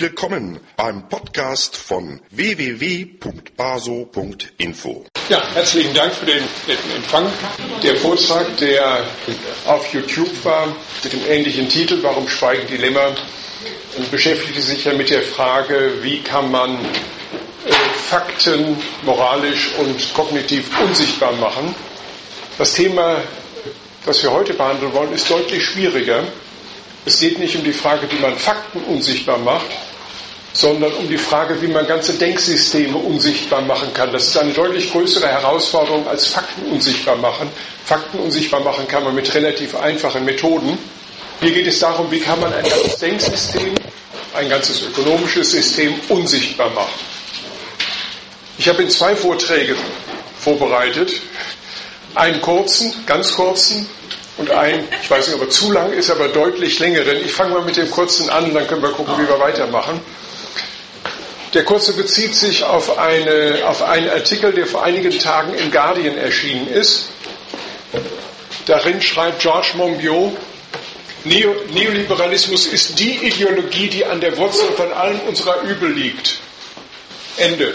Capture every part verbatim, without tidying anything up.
Willkommen beim Podcast von w w w punkt baso punkt info. Ja, herzlichen Dank für den netten Empfang. Der Vortrag, der auf YouTube war, mit dem ähnlichen Titel, Warum schweigen die Lämmer, beschäftigte sich ja mit der Frage, wie kann man äh, Fakten moralisch und kognitiv unsichtbar machen. Das Thema, das wir heute behandeln wollen, ist deutlich schwieriger. Es geht nicht um die Frage, wie man Fakten unsichtbar macht, sondern um die Frage, wie man ganze Denksysteme unsichtbar machen kann. Das ist eine deutlich größere Herausforderung als Fakten unsichtbar machen. Fakten unsichtbar machen kann man mit relativ einfachen Methoden. Hier geht es darum, wie kann man ein ganzes Denksystem, ein ganzes ökonomisches System unsichtbar machen. Ich habe in zwei Vorträge vorbereitet. Einen kurzen, ganz kurzen, und ein, ich weiß nicht, ob er zu lang ist, aber deutlich längeren. Ich fange mal mit dem kurzen an, dann können wir gucken, wie wir weitermachen. Der kurze bezieht sich auf, eine, auf einen Artikel, der vor einigen Tagen im Guardian erschienen ist. Darin schreibt George Monbiot, Neo, Neoliberalismus ist die Ideologie, die an der Wurzel von allen unserer Übel liegt. Ende.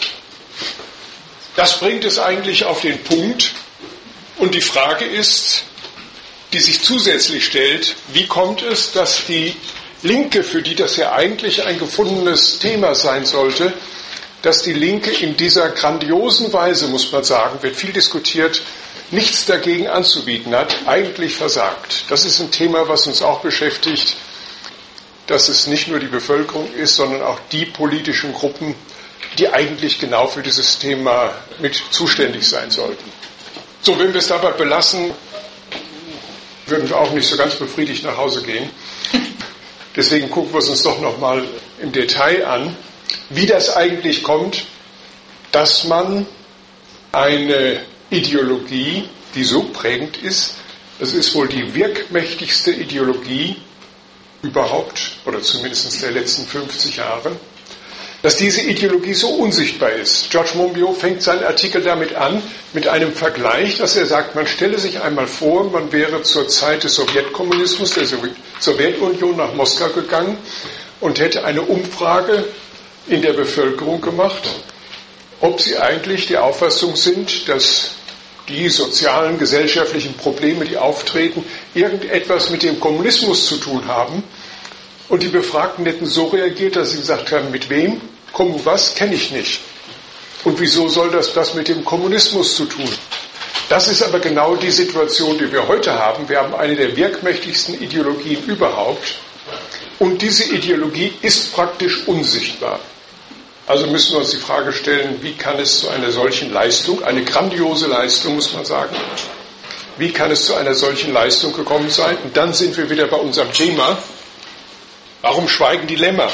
Das bringt es eigentlich auf den Punkt. Und die Frage ist, die sich zusätzlich stellt, wie kommt es, dass die Linke, für die das ja eigentlich ein gefundenes Thema sein sollte, dass die Linke in dieser grandiosen Weise, muss man sagen, wird viel diskutiert, nichts dagegen anzubieten hat, eigentlich versagt. Das ist ein Thema, was uns auch beschäftigt, dass es nicht nur die Bevölkerung ist, sondern auch die politischen Gruppen, die eigentlich genau für dieses Thema mit zuständig sein sollten. So, wenn wir es dabei belassen, würden wir auch nicht so ganz befriedigt nach Hause gehen. Deswegen gucken wir es uns doch nochmal im Detail an, wie das eigentlich kommt, dass man eine Ideologie, die so prägend ist, das ist wohl die wirkmächtigste Ideologie überhaupt, oder zumindest der letzten fünfzig Jahre, dass diese Ideologie so unsichtbar ist. George Monbiot fängt seinen Artikel damit an, mit einem Vergleich, dass er sagt, man stelle sich einmal vor, man wäre zur Zeit des Sowjetkommunismus, der Sowjetunion nach Moskau gegangen und hätte eine Umfrage in der Bevölkerung gemacht, ob sie eigentlich der Auffassung sind, dass die sozialen, gesellschaftlichen Probleme, die auftreten, irgendetwas mit dem Kommunismus zu tun haben. Und die Befragten hätten so reagiert, dass sie gesagt haben, mit wem? Komm, was? Kenne ich nicht. Und wieso soll das das mit dem Kommunismus zu tun? Das ist aber genau die Situation, die wir heute haben. Wir haben eine der wirkmächtigsten Ideologien überhaupt. Und diese Ideologie ist praktisch unsichtbar. Also müssen wir uns die Frage stellen, wie kann es zu einer solchen Leistung, eine grandiose Leistung, muss man sagen, wie kann es zu einer solchen Leistung gekommen sein? Und dann sind wir wieder bei unserem Thema. Warum schweigen die Lämmer?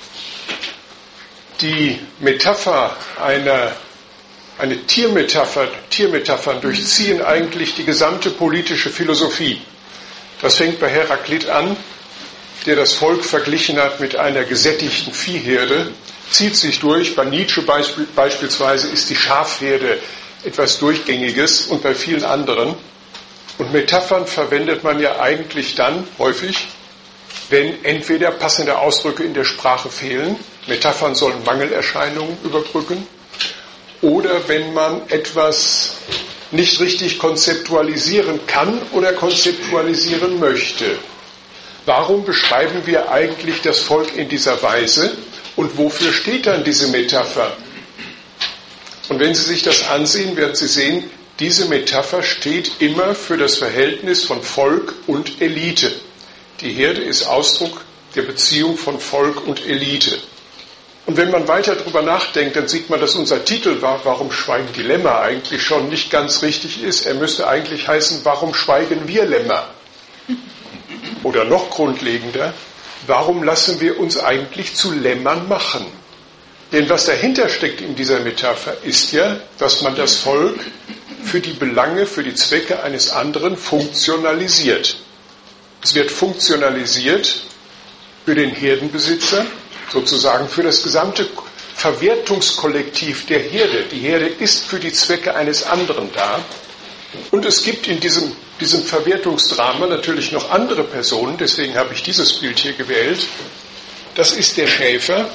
Die Metapher einer, eine Tiermetapher, Tiermetaphern durchziehen eigentlich die gesamte politische Philosophie. Das fängt bei Heraklit an, der das Volk verglichen hat mit einer gesättigten Viehherde, zieht sich durch. Bei Nietzsche beisp- beispielsweise ist die Schafherde etwas Durchgängiges und bei vielen anderen. Und Metaphern verwendet man ja eigentlich dann häufig, wenn entweder passende Ausdrücke in der Sprache fehlen, Metaphern sollen Mangelerscheinungen überbrücken, oder wenn man etwas nicht richtig konzeptualisieren kann oder konzeptualisieren möchte. Warum beschreiben wir eigentlich das Volk in dieser Weise und wofür steht dann diese Metapher? Und wenn Sie sich das ansehen, werden Sie sehen, diese Metapher steht immer für das Verhältnis von Volk und Elite. Die Herde ist Ausdruck der Beziehung von Volk und Elite. Und wenn man weiter darüber nachdenkt, dann sieht man, dass unser Titel war, warum schweigen die Lämmer, eigentlich schon nicht ganz richtig ist. Er müsste eigentlich heißen, warum schweigen wir Lämmer? Oder noch grundlegender, warum lassen wir uns eigentlich zu Lämmern machen? Denn was dahinter steckt in dieser Metapher ist ja, dass man das Volk für die Belange, für die Zwecke eines anderen funktionalisiert. Es wird funktionalisiert für den Herdenbesitzer, sozusagen für das gesamte Verwertungskollektiv der Herde. Die Herde ist für die Zwecke eines anderen da. Und es gibt in diesem, diesem Verwertungsdrama natürlich noch andere Personen, deswegen habe ich dieses Bild hier gewählt. das ist der Schäfer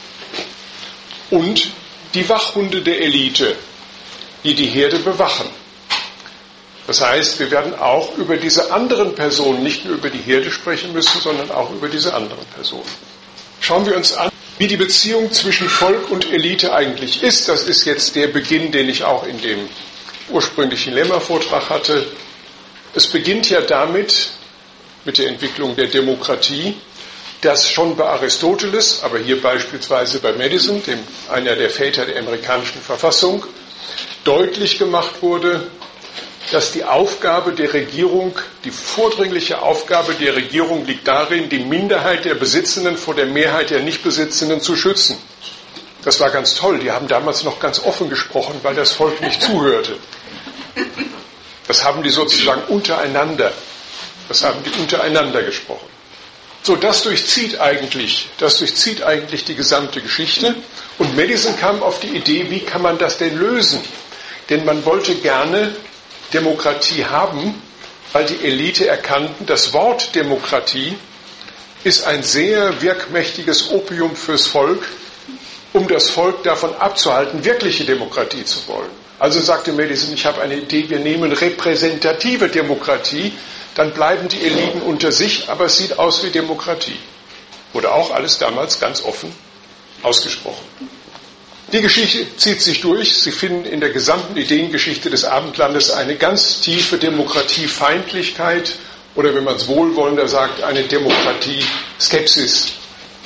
und die Wachhunde der Elite, die die Herde bewachen. Das heißt, wir werden auch über diese anderen Personen, nicht nur über die Herde sprechen müssen, sondern auch über diese anderen Personen. Schauen wir uns an, wie die Beziehung zwischen Volk und Elite eigentlich ist. Das ist jetzt der Beginn, den ich auch in dem ursprünglichen Lemma-Vortrag hatte. Es beginnt ja damit, mit der Entwicklung der Demokratie, dass schon bei Aristoteles, aber hier beispielsweise bei Madison, dem, einer der Väter der amerikanischen Verfassung, deutlich gemacht wurde, dass die Aufgabe der Regierung, die vordringliche Aufgabe der Regierung liegt darin, die Minderheit der Besitzenden vor der Mehrheit der Nichtbesitzenden zu schützen. Das war ganz toll. Die haben damals noch ganz offen gesprochen, weil das Volk nicht zuhörte. Das haben die sozusagen untereinander, das haben die untereinander gesprochen. So, das durchzieht eigentlich, das durchzieht eigentlich die gesamte Geschichte. Und Madison kam auf die Idee, wie kann man das denn lösen? Denn man wollte gerne Demokratie haben, weil die Elite erkannten, das Wort Demokratie ist ein sehr wirkmächtiges Opium fürs Volk, um das Volk davon abzuhalten, wirkliche Demokratie zu wollen. Also sagte Madison, ich habe eine Idee, wir nehmen repräsentative Demokratie, dann bleiben die Eliten unter sich, aber es sieht aus wie Demokratie. Wurde auch alles damals ganz offen ausgesprochen. Die Geschichte zieht sich durch. Sie finden in der gesamten Ideengeschichte des Abendlandes eine ganz tiefe Demokratiefeindlichkeit oder, wenn man es wohlwollender sagt, eine Demokratie-Skepsis.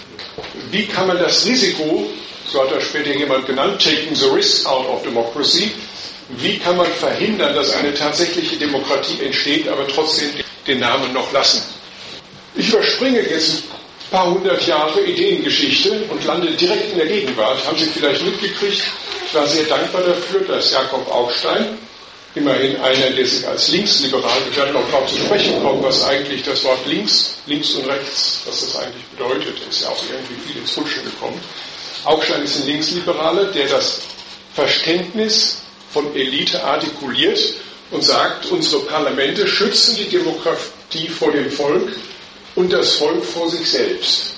Wie kann man das Risiko, so hat das später jemand genannt, taking the risk out of democracy, wie kann man verhindern, dass eine tatsächliche Demokratie entsteht, aber trotzdem den Namen noch lassen? Ich überspringe jetzt ein paar hundert Jahre Ideengeschichte und lande direkt in der Gegenwart. Haben Sie vielleicht mitgekriegt? Ich war sehr dankbar dafür, dass Jakob Augstein, immerhin einer, der sich als linksliberal, wir werden noch darauf zu sprechen kommen, was eigentlich das Wort links, links und rechts, was das eigentlich bedeutet, ist ja auch irgendwie viel ins Rutschen gekommen. Augstein ist ein Linksliberaler, der das Verständnis von Elite artikuliert und sagt, unsere Parlamente schützen die Demokratie vor dem Volk und das Volk vor sich selbst.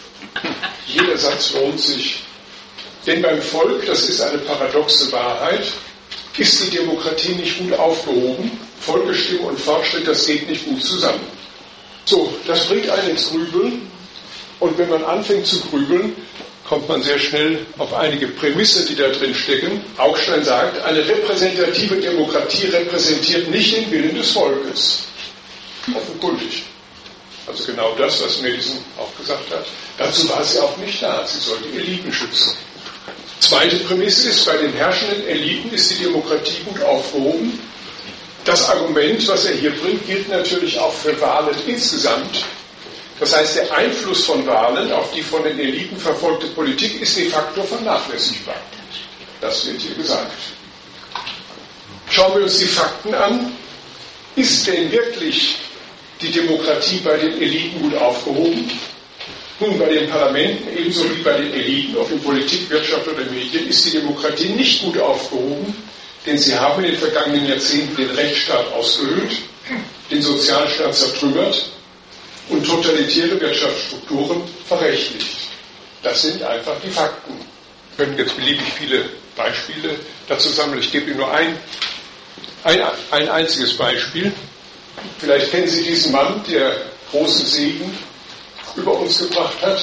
Jeder Satz lohnt sich. Denn beim Volk, das ist eine paradoxe Wahrheit, ist die Demokratie nicht gut aufgehoben. Volksstimme und Fortschritt, das geht nicht gut zusammen. So, das bringt einen ins Grübeln. Und wenn man anfängt zu grübeln, kommt man sehr schnell auf einige Prämissen, die da drin stecken. Augstein sagt, eine repräsentative Demokratie repräsentiert nicht den Willen des Volkes. Offenkundig. Also genau das, was Madison auch gesagt hat. Dazu war sie auch nicht da. Sie sollte Eliten schützen. Zweite Prämisse ist, bei den herrschenden Eliten ist die Demokratie gut aufgehoben. Das Argument, was er hier bringt, gilt natürlich auch für Wahlen insgesamt. Das heißt, der Einfluss von Wahlen auf die von den Eliten verfolgte Politik ist de facto vernachlässigbar. Das wird hier gesagt. Schauen wir uns die Fakten an. Ist denn wirklich die Demokratie bei den Eliten gut aufgehoben? Nun, bei den Parlamenten ebenso wie bei den Eliten, ob in Politik, Wirtschaft oder Medien, ist die Demokratie nicht gut aufgehoben, denn sie haben in den vergangenen Jahrzehnten den Rechtsstaat ausgehöhlt, den Sozialstaat zertrümmert und totalitäre Wirtschaftsstrukturen verrechtlicht. Das sind einfach die Fakten. Wir können jetzt beliebig viele Beispiele dazu sammeln. Ich gebe Ihnen nur ein, ein, ein einziges Beispiel. Vielleicht kennen Sie diesen Mann, der großen Segen über uns gebracht hat.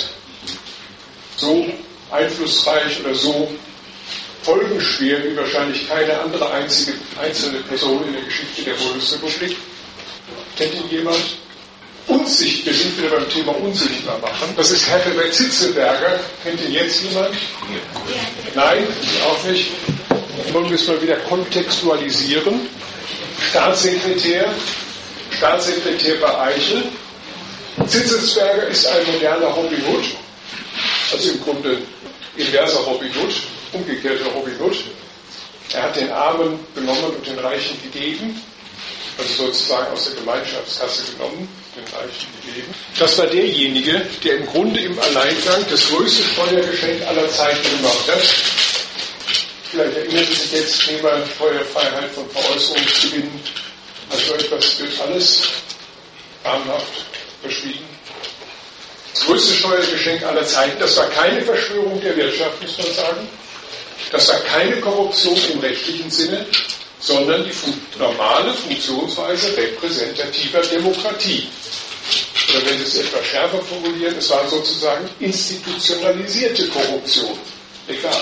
So einflussreich oder so folgenschwer wie wahrscheinlich keine andere einzige einzelne Person in der Geschichte der Bundesrepublik. Kennt ihn jemand? Unsichtbar, wir sind wieder beim Thema unsichtbar machen. Das ist Herbert Zitzelberger. Kennt ihn jetzt jemand? Nein, ich auch nicht. Wollen wir es mal wieder kontextualisieren. Staatssekretär, Staatssekretär bei Eichel. Zitzelsberger ist ein moderner Robin Hood, also im Grunde inverser Robin Hood, umgekehrter Robin Hood. Er hat den Armen genommen und den Reichen gegeben, also sozusagen aus der Gemeinschaftskasse genommen, den Reichen gegeben. Das war derjenige, der im Grunde im Alleingang das größte Steuergeschenk aller Zeiten gemacht hat. Vielleicht erinnern Sie sich jetzt, Thema Steuerfreiheit von Veräußerungsgewinnen. Also etwas wird alles namhaft verschwiegen. Das größte Steuergeschenk aller Zeiten. Das war keine Verschwörung der Wirtschaft, muss man sagen. Das war keine Korruption im rechtlichen Sinne, sondern die fun- normale Funktionsweise repräsentativer Demokratie. Oder wenn Sie es etwas schärfer formulieren, es war sozusagen institutionalisierte Korruption. Egal.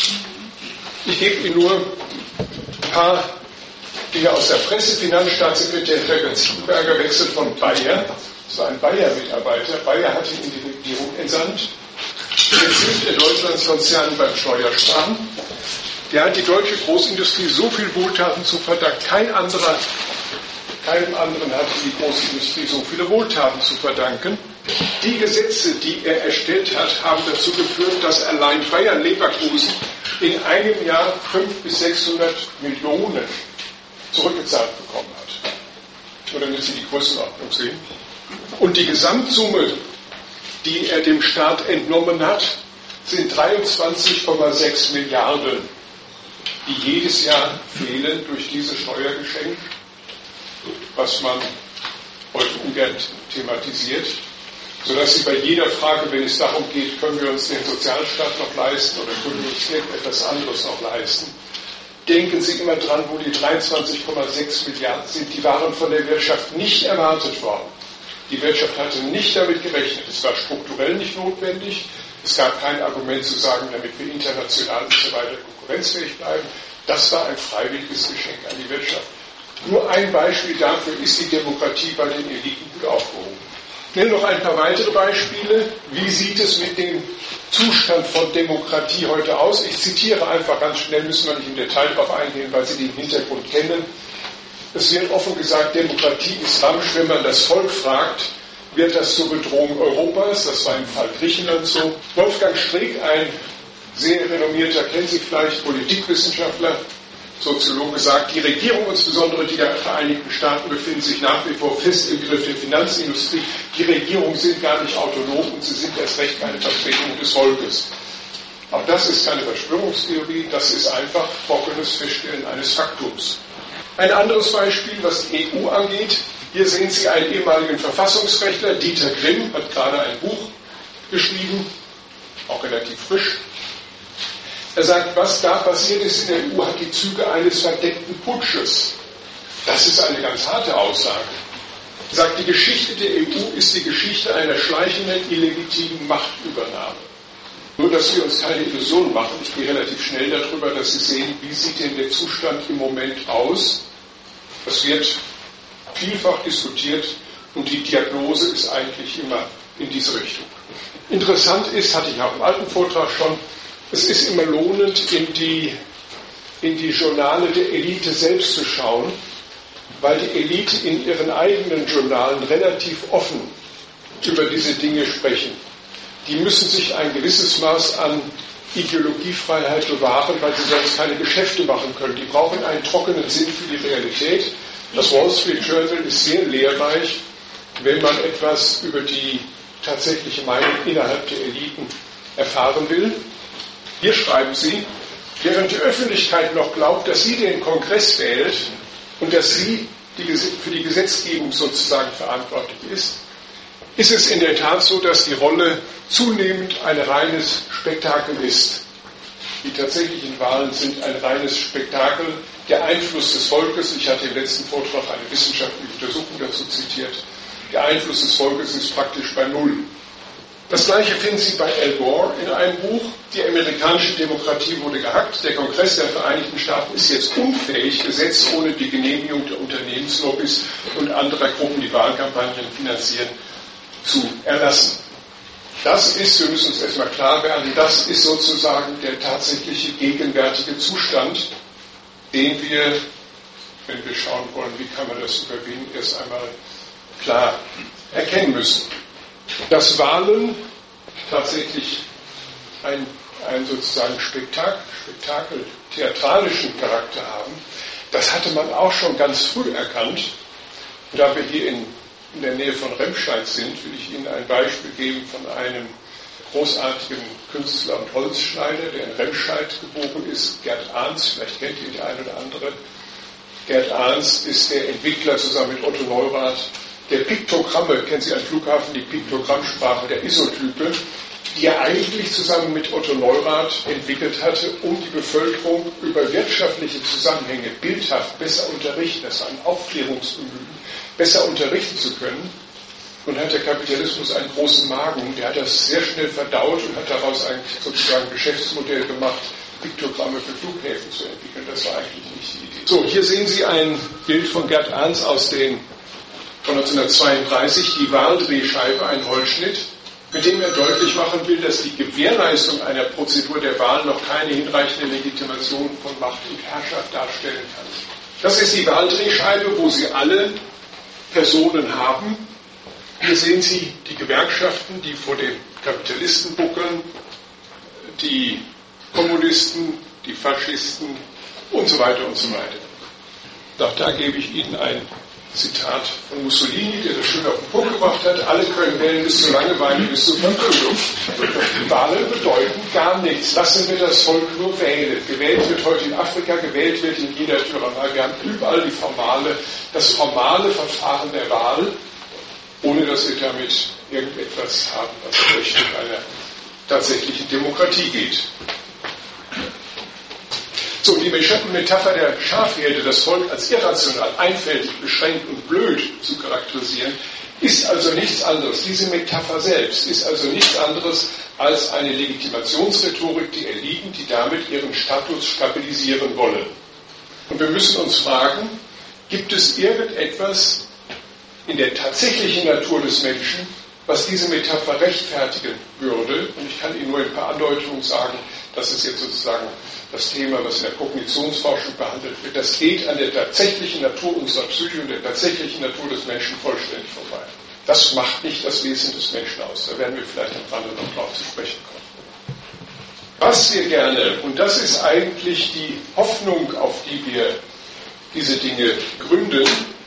Ich gebe Ihnen nur ein paar Dinge aus der Presse. Finanzstaatssekretär Gregor Ziegenberger wechselt von Bayer. Das war ein Bayer-Mitarbeiter. Bayer hat ihn in die Regierung entsandt. Jetzt hilft er Deutschlands Konzernen beim Steuersparen. Der hat die deutsche Großindustrie so viel Wohltaten zu verdanken. Kein anderer, keinem anderen hat die Großindustrie so viele Wohltaten zu verdanken. Die Gesetze, die er erstellt hat, haben dazu geführt, dass allein Bayern Leverkusen in einem Jahr fünfhundert bis sechshundert Millionen zurückgezahlt bekommen hat. Nur damit Sie die Größenordnung sehen. Und die Gesamtsumme, die er dem Staat entnommen hat, sind dreiundzwanzig Komma sechs Milliarden, die jedes Jahr fehlen durch dieses Steuergeschenk, was man heute ungern thematisiert, sodass Sie bei jeder Frage, wenn es darum geht, können wir uns den Sozialstaat noch leisten oder können wir uns irgendetwas anderes noch leisten, denken Sie immer dran, wo die dreiundzwanzig Komma sechs Milliarden sind. Die waren von der Wirtschaft nicht erwartet worden. Die Wirtschaft hatte nicht damit gerechnet. Es war strukturell nicht notwendig. Es gab kein Argument zu sagen, damit wir international und so weiter konkurrenzfähig bleiben. Das war ein freiwilliges Geschenk an die Wirtschaft. Nur ein Beispiel dafür ist die Demokratie bei den Eliten gut aufgehoben. Ich nenne noch ein paar weitere Beispiele. Wie sieht es mit dem Zustand von Demokratie heute aus? Ich zitiere einfach ganz schnell, müssen wir nicht im Detail darauf eingehen, weil Sie den Hintergrund kennen. Es wird offen gesagt, Demokratie ist Ramsch. Wenn man das Volk fragt, wird das zur Bedrohung Europas. Das war im Fall Griechenland so. Wolfgang Streeck, ein sehr renommierter, kennen Sie vielleicht, Politikwissenschaftler, Soziologe, sagt, die Regierung, insbesondere die der Vereinigten Staaten, befinden sich nach wie vor fest im Griff der Finanzindustrie. Die Regierungen sind gar nicht autonom und sie sind erst recht keine Vertretung des Volkes. Auch das ist keine Verschwörungstheorie, das ist einfach trockenes Feststellen eines Faktums. Ein anderes Beispiel, was die E U angeht. Hier sehen Sie einen ehemaligen Verfassungsrechtler, Dieter Grimm, hat gerade ein Buch geschrieben, auch relativ frisch. Er sagt, was da passiert ist in der E U, hat die Züge eines verdeckten Putsches. Das ist eine ganz harte Aussage. Er sagt, die Geschichte der E U ist die Geschichte einer schleichenden, illegitimen Machtübernahme. Nur, dass wir uns keine Illusionen machen, ich gehe relativ schnell darüber, dass Sie sehen, wie sieht denn der Zustand im Moment aus. Das wird vielfach diskutiert und die Diagnose ist eigentlich immer in diese Richtung. Interessant ist, hatte ich auch im alten Vortrag schon, es ist immer lohnend, in die, in die Journale der Elite selbst zu schauen, weil die Elite in ihren eigenen Journalen relativ offen über diese Dinge sprechen. Die müssen sich ein gewisses Maß an Ideologiefreiheit bewahren, weil sie sonst keine Geschäfte machen können. Die brauchen einen trockenen Sinn für die Realität. Das Wall Street Journal ist sehr lehrreich, wenn man etwas über die tatsächliche Meinung innerhalb der Eliten erfahren will. Hier schreiben Sie, während die Öffentlichkeit noch glaubt, dass sie den Kongress wählt und dass sie die, für die Gesetzgebung sozusagen verantwortlich ist, ist es in der Tat so, dass die Rolle zunehmend ein reines Spektakel ist. Die tatsächlichen Wahlen sind ein reines Spektakel. Der Einfluss des Volkes, ich hatte im letzten Vortrag eine wissenschaftliche Untersuchung dazu zitiert, der Einfluss des Volkes ist praktisch bei Null. Das Gleiche finden Sie bei Al Gore in einem Buch. Die amerikanische Demokratie wurde gehackt. Der Kongress der Vereinigten Staaten ist jetzt unfähig, Gesetze ohne die Genehmigung der Unternehmenslobbys und anderer Gruppen, die Wahlkampagnen finanzieren, zu erlassen. Das ist, wir müssen uns erstmal klar werden, das ist sozusagen der tatsächliche gegenwärtige Zustand, den wir, wenn wir schauen wollen, wie kann man das überwinden, erst einmal klar erkennen müssen. Dass Wahlen tatsächlich ein, ein sozusagen Spektakel, Spektakel, theatralischen Charakter haben, das hatte man auch schon ganz früh erkannt. Und da wir hier in, in der Nähe von Remscheid sind, will ich Ihnen ein Beispiel geben von einem großartigen Künstler und Holzschneider, der in Remscheid geboren ist, Gerd Ahns, vielleicht kennt ihr die eine oder andere. Gerd Ahns ist der Entwickler zusammen mit Otto Neurath der Piktogramme, kennen Sie am Flughafen die Piktogrammsprache der Isotype, die er eigentlich zusammen mit Otto Neurath entwickelt hatte, um die Bevölkerung über wirtschaftliche Zusammenhänge bildhaft besser unterrichten, das war ein Aufklärungsbemühen, besser unterrichten zu können. Und hat der Kapitalismus einen großen Magen, der hat das sehr schnell verdaut und hat daraus ein sozusagen Geschäftsmodell gemacht, Piktogramme für Flughäfen zu entwickeln. Das war eigentlich nicht die Idee. So, hier sehen Sie ein Bild von Gerd Arnz aus den, von neunzehnhundertzweiunddreißig, die Wahldrehscheibe, ein Holzschnitt, mit dem er deutlich machen will, dass die Gewährleistung einer Prozedur der Wahl noch keine hinreichende Legitimation von Macht und Herrschaft darstellen kann. Das ist die Wahldrehscheibe, wo Sie alle Personen haben. Hier sehen Sie die Gewerkschaften, die vor den Kapitalisten buckeln, die Kommunisten, die Faschisten und so weiter und so weiter. Auch da gebe ich Ihnen ein Zitat von Mussolini, der das schön auf den Punkt gebracht hat: Alle können wählen bis zur Langeweile, bis zur Vermögen. Wahlen bedeuten gar nichts. Lassen wir das Volk nur wählen. Gewählt wird heute in Afrika, gewählt wird in jeder Tyrannei. Wir haben überall die formale, das formale Verfahren der Wahl, ohne dass wir damit irgendetwas haben, was in Richtung einer tatsächlichen Demokratie geht. So, die Metapher der Schafherde, das Volk als irrational, einfältig, beschränkt und blöd zu charakterisieren, ist also nichts anderes. Diese Metapher selbst ist also nichts anderes als eine Legitimationsrhetorik, die Eliten, die damit ihren Status stabilisieren wollen. Und wir müssen uns fragen, gibt es irgendetwas in der tatsächlichen Natur des Menschen, was diese Metapher rechtfertigen würde? Und ich kann Ihnen nur ein paar Andeutungen sagen, das ist jetzt sozusagen das Thema, was in der Kognitionsforschung behandelt wird. Das geht an der tatsächlichen Natur unserer Psyche und der tatsächlichen Natur des Menschen vollständig vorbei. Das macht nicht das Wesen des Menschen aus. Da werden wir vielleicht am Rande noch drauf zu sprechen kommen. Was wir gerne, und das ist eigentlich die Hoffnung, auf die wir diese Dinge gründen,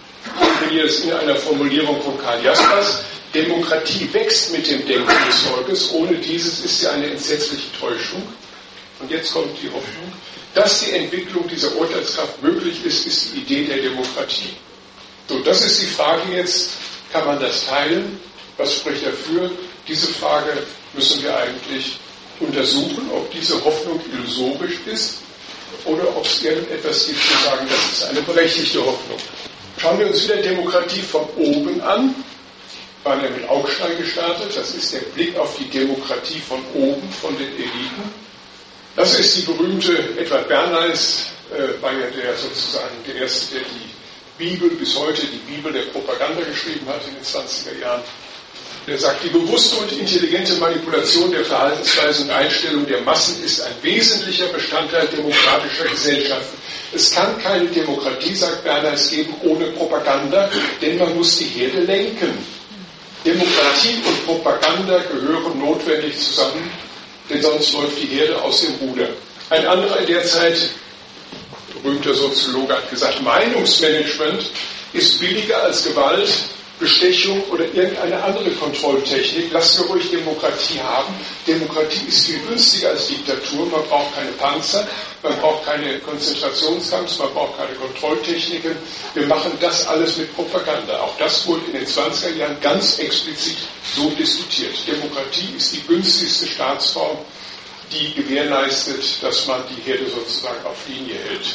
ich hier ist in einer Formulierung von Karl Jaspers: Demokratie wächst mit dem Denken des Volkes, ohne dieses ist sie eine entsetzliche Täuschung. Und jetzt kommt die Hoffnung, dass die Entwicklung dieser Urteilskraft möglich ist, ist die Idee der Demokratie. So, das ist die Frage jetzt, kann man das teilen? Was spricht dafür? Diese Frage müssen wir eigentlich untersuchen, ob diese Hoffnung illusorisch ist oder ob es irgendetwas gibt, zu sagen, das ist eine berechtigte Hoffnung. Schauen wir uns wieder Demokratie von oben an. Wir waren ja mit Augstein gestartet. Das ist der Blick auf die Demokratie von oben, von den Eliten. Das ist die berühmte, Edward Bernays äh, war ja der sozusagen der Erste, der die Bibel, bis heute die Bibel der Propaganda geschrieben hat in den zwanziger Jahren. Der sagt, die bewusste und intelligente Manipulation der Verhaltensweisen und Einstellung der Massen ist ein wesentlicher Bestandteil demokratischer Gesellschaften. Es kann keine Demokratie, sagt Bernays, geben ohne Propaganda, denn man muss die Herde lenken. Demokratie und Propaganda gehören notwendig zusammen, denn sonst läuft die Herde aus dem Ruder. Ein anderer in der Zeit, berühmter Soziologe, hat gesagt, Meinungsmanagement ist billiger als Gewalt, Bestechung oder irgendeine andere Kontrolltechnik. Lassen wir ruhig Demokratie haben. Demokratie ist viel günstiger als Diktatur. Man braucht keine Panzer, man braucht keine Konzentrationscamps, man braucht keine Kontrolltechniken. Wir machen das alles mit Propaganda. Auch das wurde in den zwanziger Jahren ganz explizit so diskutiert. Demokratie ist die günstigste Staatsform, die gewährleistet, dass man die Herde sozusagen auf Linie hält.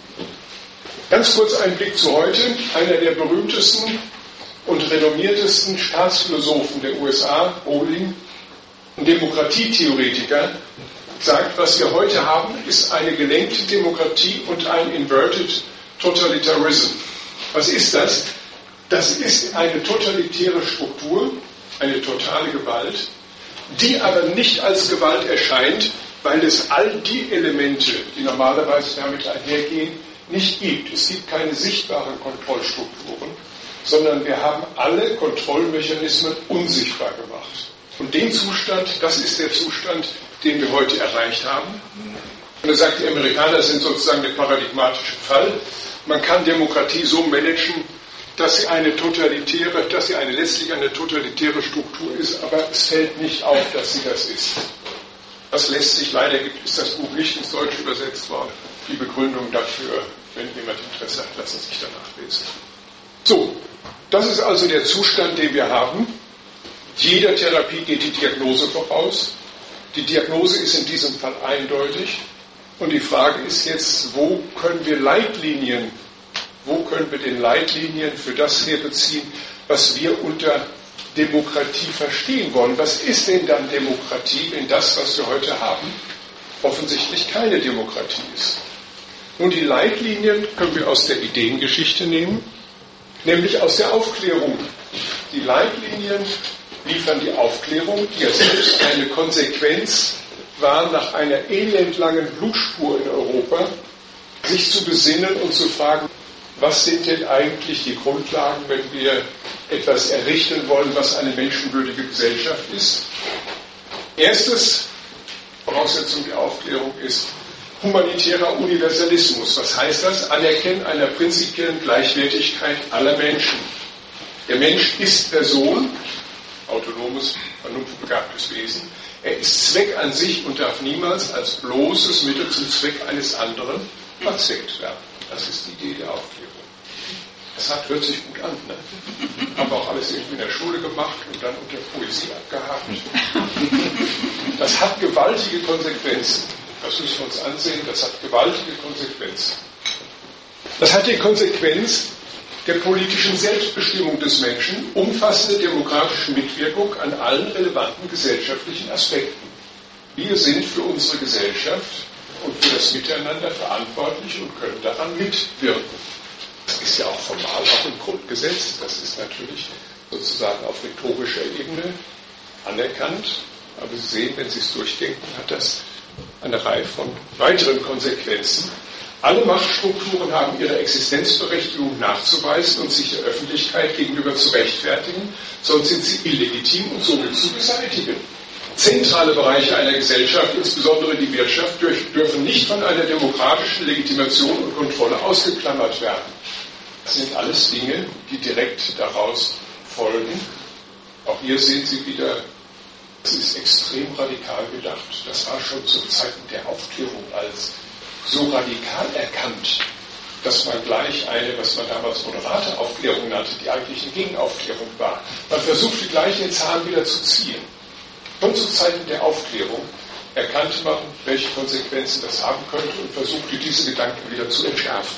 Ganz kurz ein Blick zu heute. Einer der berühmtesten und renommiertesten Staatsphilosophen der U S A, Bowling, ein Demokratietheoretiker, sagt, was wir heute haben, ist eine gelenkte Demokratie und ein inverted Totalitarism. Was ist das? Das ist eine totalitäre Struktur, eine totale Gewalt, die aber nicht als Gewalt erscheint, weil es all die Elemente, die normalerweise damit einhergehen, nicht gibt. Es gibt keine sichtbaren Kontrollstrukturen, sondern wir haben alle Kontrollmechanismen unsichtbar gemacht. Und den Zustand, das ist der Zustand, den wir heute erreicht haben. Und er sagt, die Amerikaner sind sozusagen der paradigmatische Fall. Man kann Demokratie so managen, dass sie eine totalitäre, dass sie eine letztlich eine totalitäre Struktur ist, aber es fällt nicht auf, dass sie das ist. Das lässt sich, leider gibt ist das Buch nicht ins Deutsche übersetzt worden. Die Begründung dafür, wenn jemand Interesse hat, lassen Sie sich danach lesen. So, das ist also der Zustand, den wir haben. Jeder Therapie geht die Diagnose voraus. Die Diagnose ist in diesem Fall eindeutig. Und die Frage ist jetzt, wo können wir Leitlinien, wo können wir den Leitlinien für das herbeziehen, was wir unter Demokratie verstehen wollen? Was ist denn dann Demokratie, wenn das, was wir heute haben, offensichtlich keine Demokratie ist? Nun, die Leitlinien können wir aus der Ideengeschichte nehmen, nämlich aus der Aufklärung. Die Leitlinien liefern die Aufklärung, die ja selbst eine Konsequenz war, nach einer elendlangen Blutspur in Europa, sich zu besinnen und zu fragen, was sind denn eigentlich die Grundlagen, wenn wir etwas errichten wollen, was eine menschenwürdige Gesellschaft ist? Erstes Voraussetzung der Aufklärung ist humanitärer Universalismus. Was heißt das? Anerkennen einer prinzipiellen Gleichwertigkeit aller Menschen. Der Mensch ist Person, autonomes, vernunftbegabtes Wesen. Er ist Zweck an sich und darf niemals als bloßes Mittel zum Zweck eines anderen verzweckt werden. Das ist die Idee der Aufklärung. Das hat, hört sich gut an, ne? Haben wir auch alles irgendwie in der Schule gemacht und dann unter Poesie abgehakt. Das hat gewaltige Konsequenzen. Das müssen wir uns ansehen, das hat gewaltige Konsequenzen. Das hat die Konsequenz der politischen Selbstbestimmung des Menschen, umfassende demokratische Mitwirkung an allen relevanten gesellschaftlichen Aspekten. Wir sind für unsere Gesellschaft und für das Miteinander verantwortlich und können daran mitwirken. Das ist ja auch formal auch im Grundgesetz. Das ist natürlich sozusagen auf rhetorischer Ebene anerkannt. Aber Sie sehen, wenn Sie es durchdenken, hat das eine Reihe von weiteren Konsequenzen. Alle Machtstrukturen haben ihre Existenzberechtigung nachzuweisen und sich der Öffentlichkeit gegenüber zu rechtfertigen, sonst sind sie illegitim und somit zu beseitigen. Zentrale Bereiche einer Gesellschaft, insbesondere die Wirtschaft, dürfen nicht von einer demokratischen Legitimation und Kontrolle ausgeklammert werden. Das sind alles Dinge, die direkt daraus folgen. Auch hier sehen Sie wieder, es ist extrem radikal gedacht. Das war schon zu Zeiten der Aufklärung als so radikal erkannt, dass man gleich eine, was man damals moderate Aufklärung nannte, die eigentlich eine Gegenaufklärung war. Man versuchte gleich den Zahn wieder zu ziehen. Schon zu Zeiten der Aufklärung erkannte man, welche Konsequenzen das haben könnte und versuchte, diese Gedanken wieder zu entschärfen.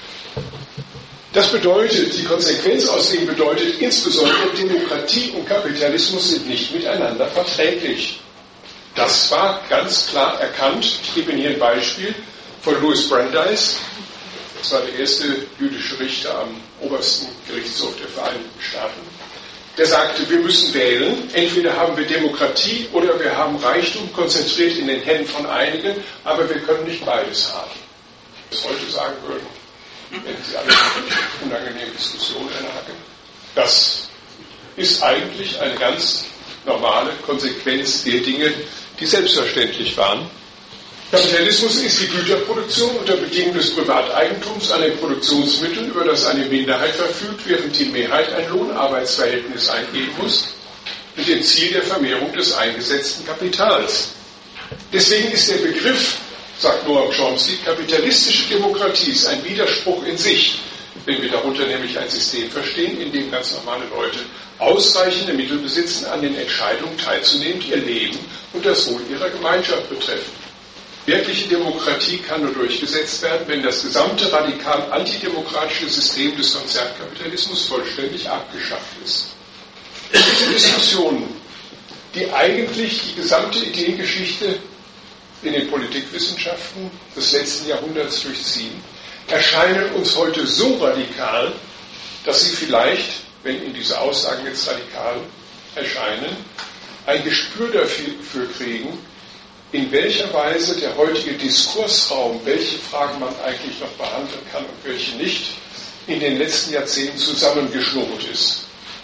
Das bedeutet, die Konsequenz aus dem bedeutet, insbesondere Demokratie und Kapitalismus sind nicht miteinander verträglich. Das war ganz klar erkannt. Ich gebe Ihnen hier ein Beispiel von Louis Brandeis. Das war der erste jüdische Richter am obersten Gerichtshof der Vereinigten Staaten. Der sagte, wir müssen wählen. Entweder haben wir Demokratie oder wir haben Reichtum konzentriert in den Händen von einigen, aber wir können nicht beides haben. Was heute sagen würden, wenn Sie alle unangenehme Diskussionen ernagen. Das ist eigentlich eine ganz normale Konsequenz der Dinge, die selbstverständlich waren. Kapitalismus ist die Güterproduktion unter Bedingungen des Privateigentums an den Produktionsmitteln, über das eine Minderheit verfügt, während die Mehrheit ein Lohnarbeitsverhältnis eingehen muss, mit dem Ziel der Vermehrung des eingesetzten Kapitals. Deswegen ist der Begriff, sagt Noam Chomsky, kapitalistische Demokratie ist ein Widerspruch in sich, wenn wir darunter nämlich ein System verstehen, in dem ganz normale Leute ausreichende Mittel besitzen, an den Entscheidungen teilzunehmen, die ihr Leben und das Wohl ihrer Gemeinschaft betreffen. Wirkliche Demokratie kann nur durchgesetzt werden, wenn das gesamte radikal antidemokratische System des Konzernkapitalismus vollständig abgeschafft ist. Diese Diskussionen, die eigentlich die gesamte Ideengeschichte in den Politikwissenschaften des letzten Jahrhunderts durchziehen, erscheinen uns heute so radikal, dass sie vielleicht, wenn Ihnen diese Aussagen jetzt radikal erscheinen, ein Gespür dafür kriegen, in welcher Weise der heutige Diskursraum, welche Fragen man eigentlich noch behandeln kann und welche nicht, in den letzten Jahrzehnten zusammengeschnurrt ist.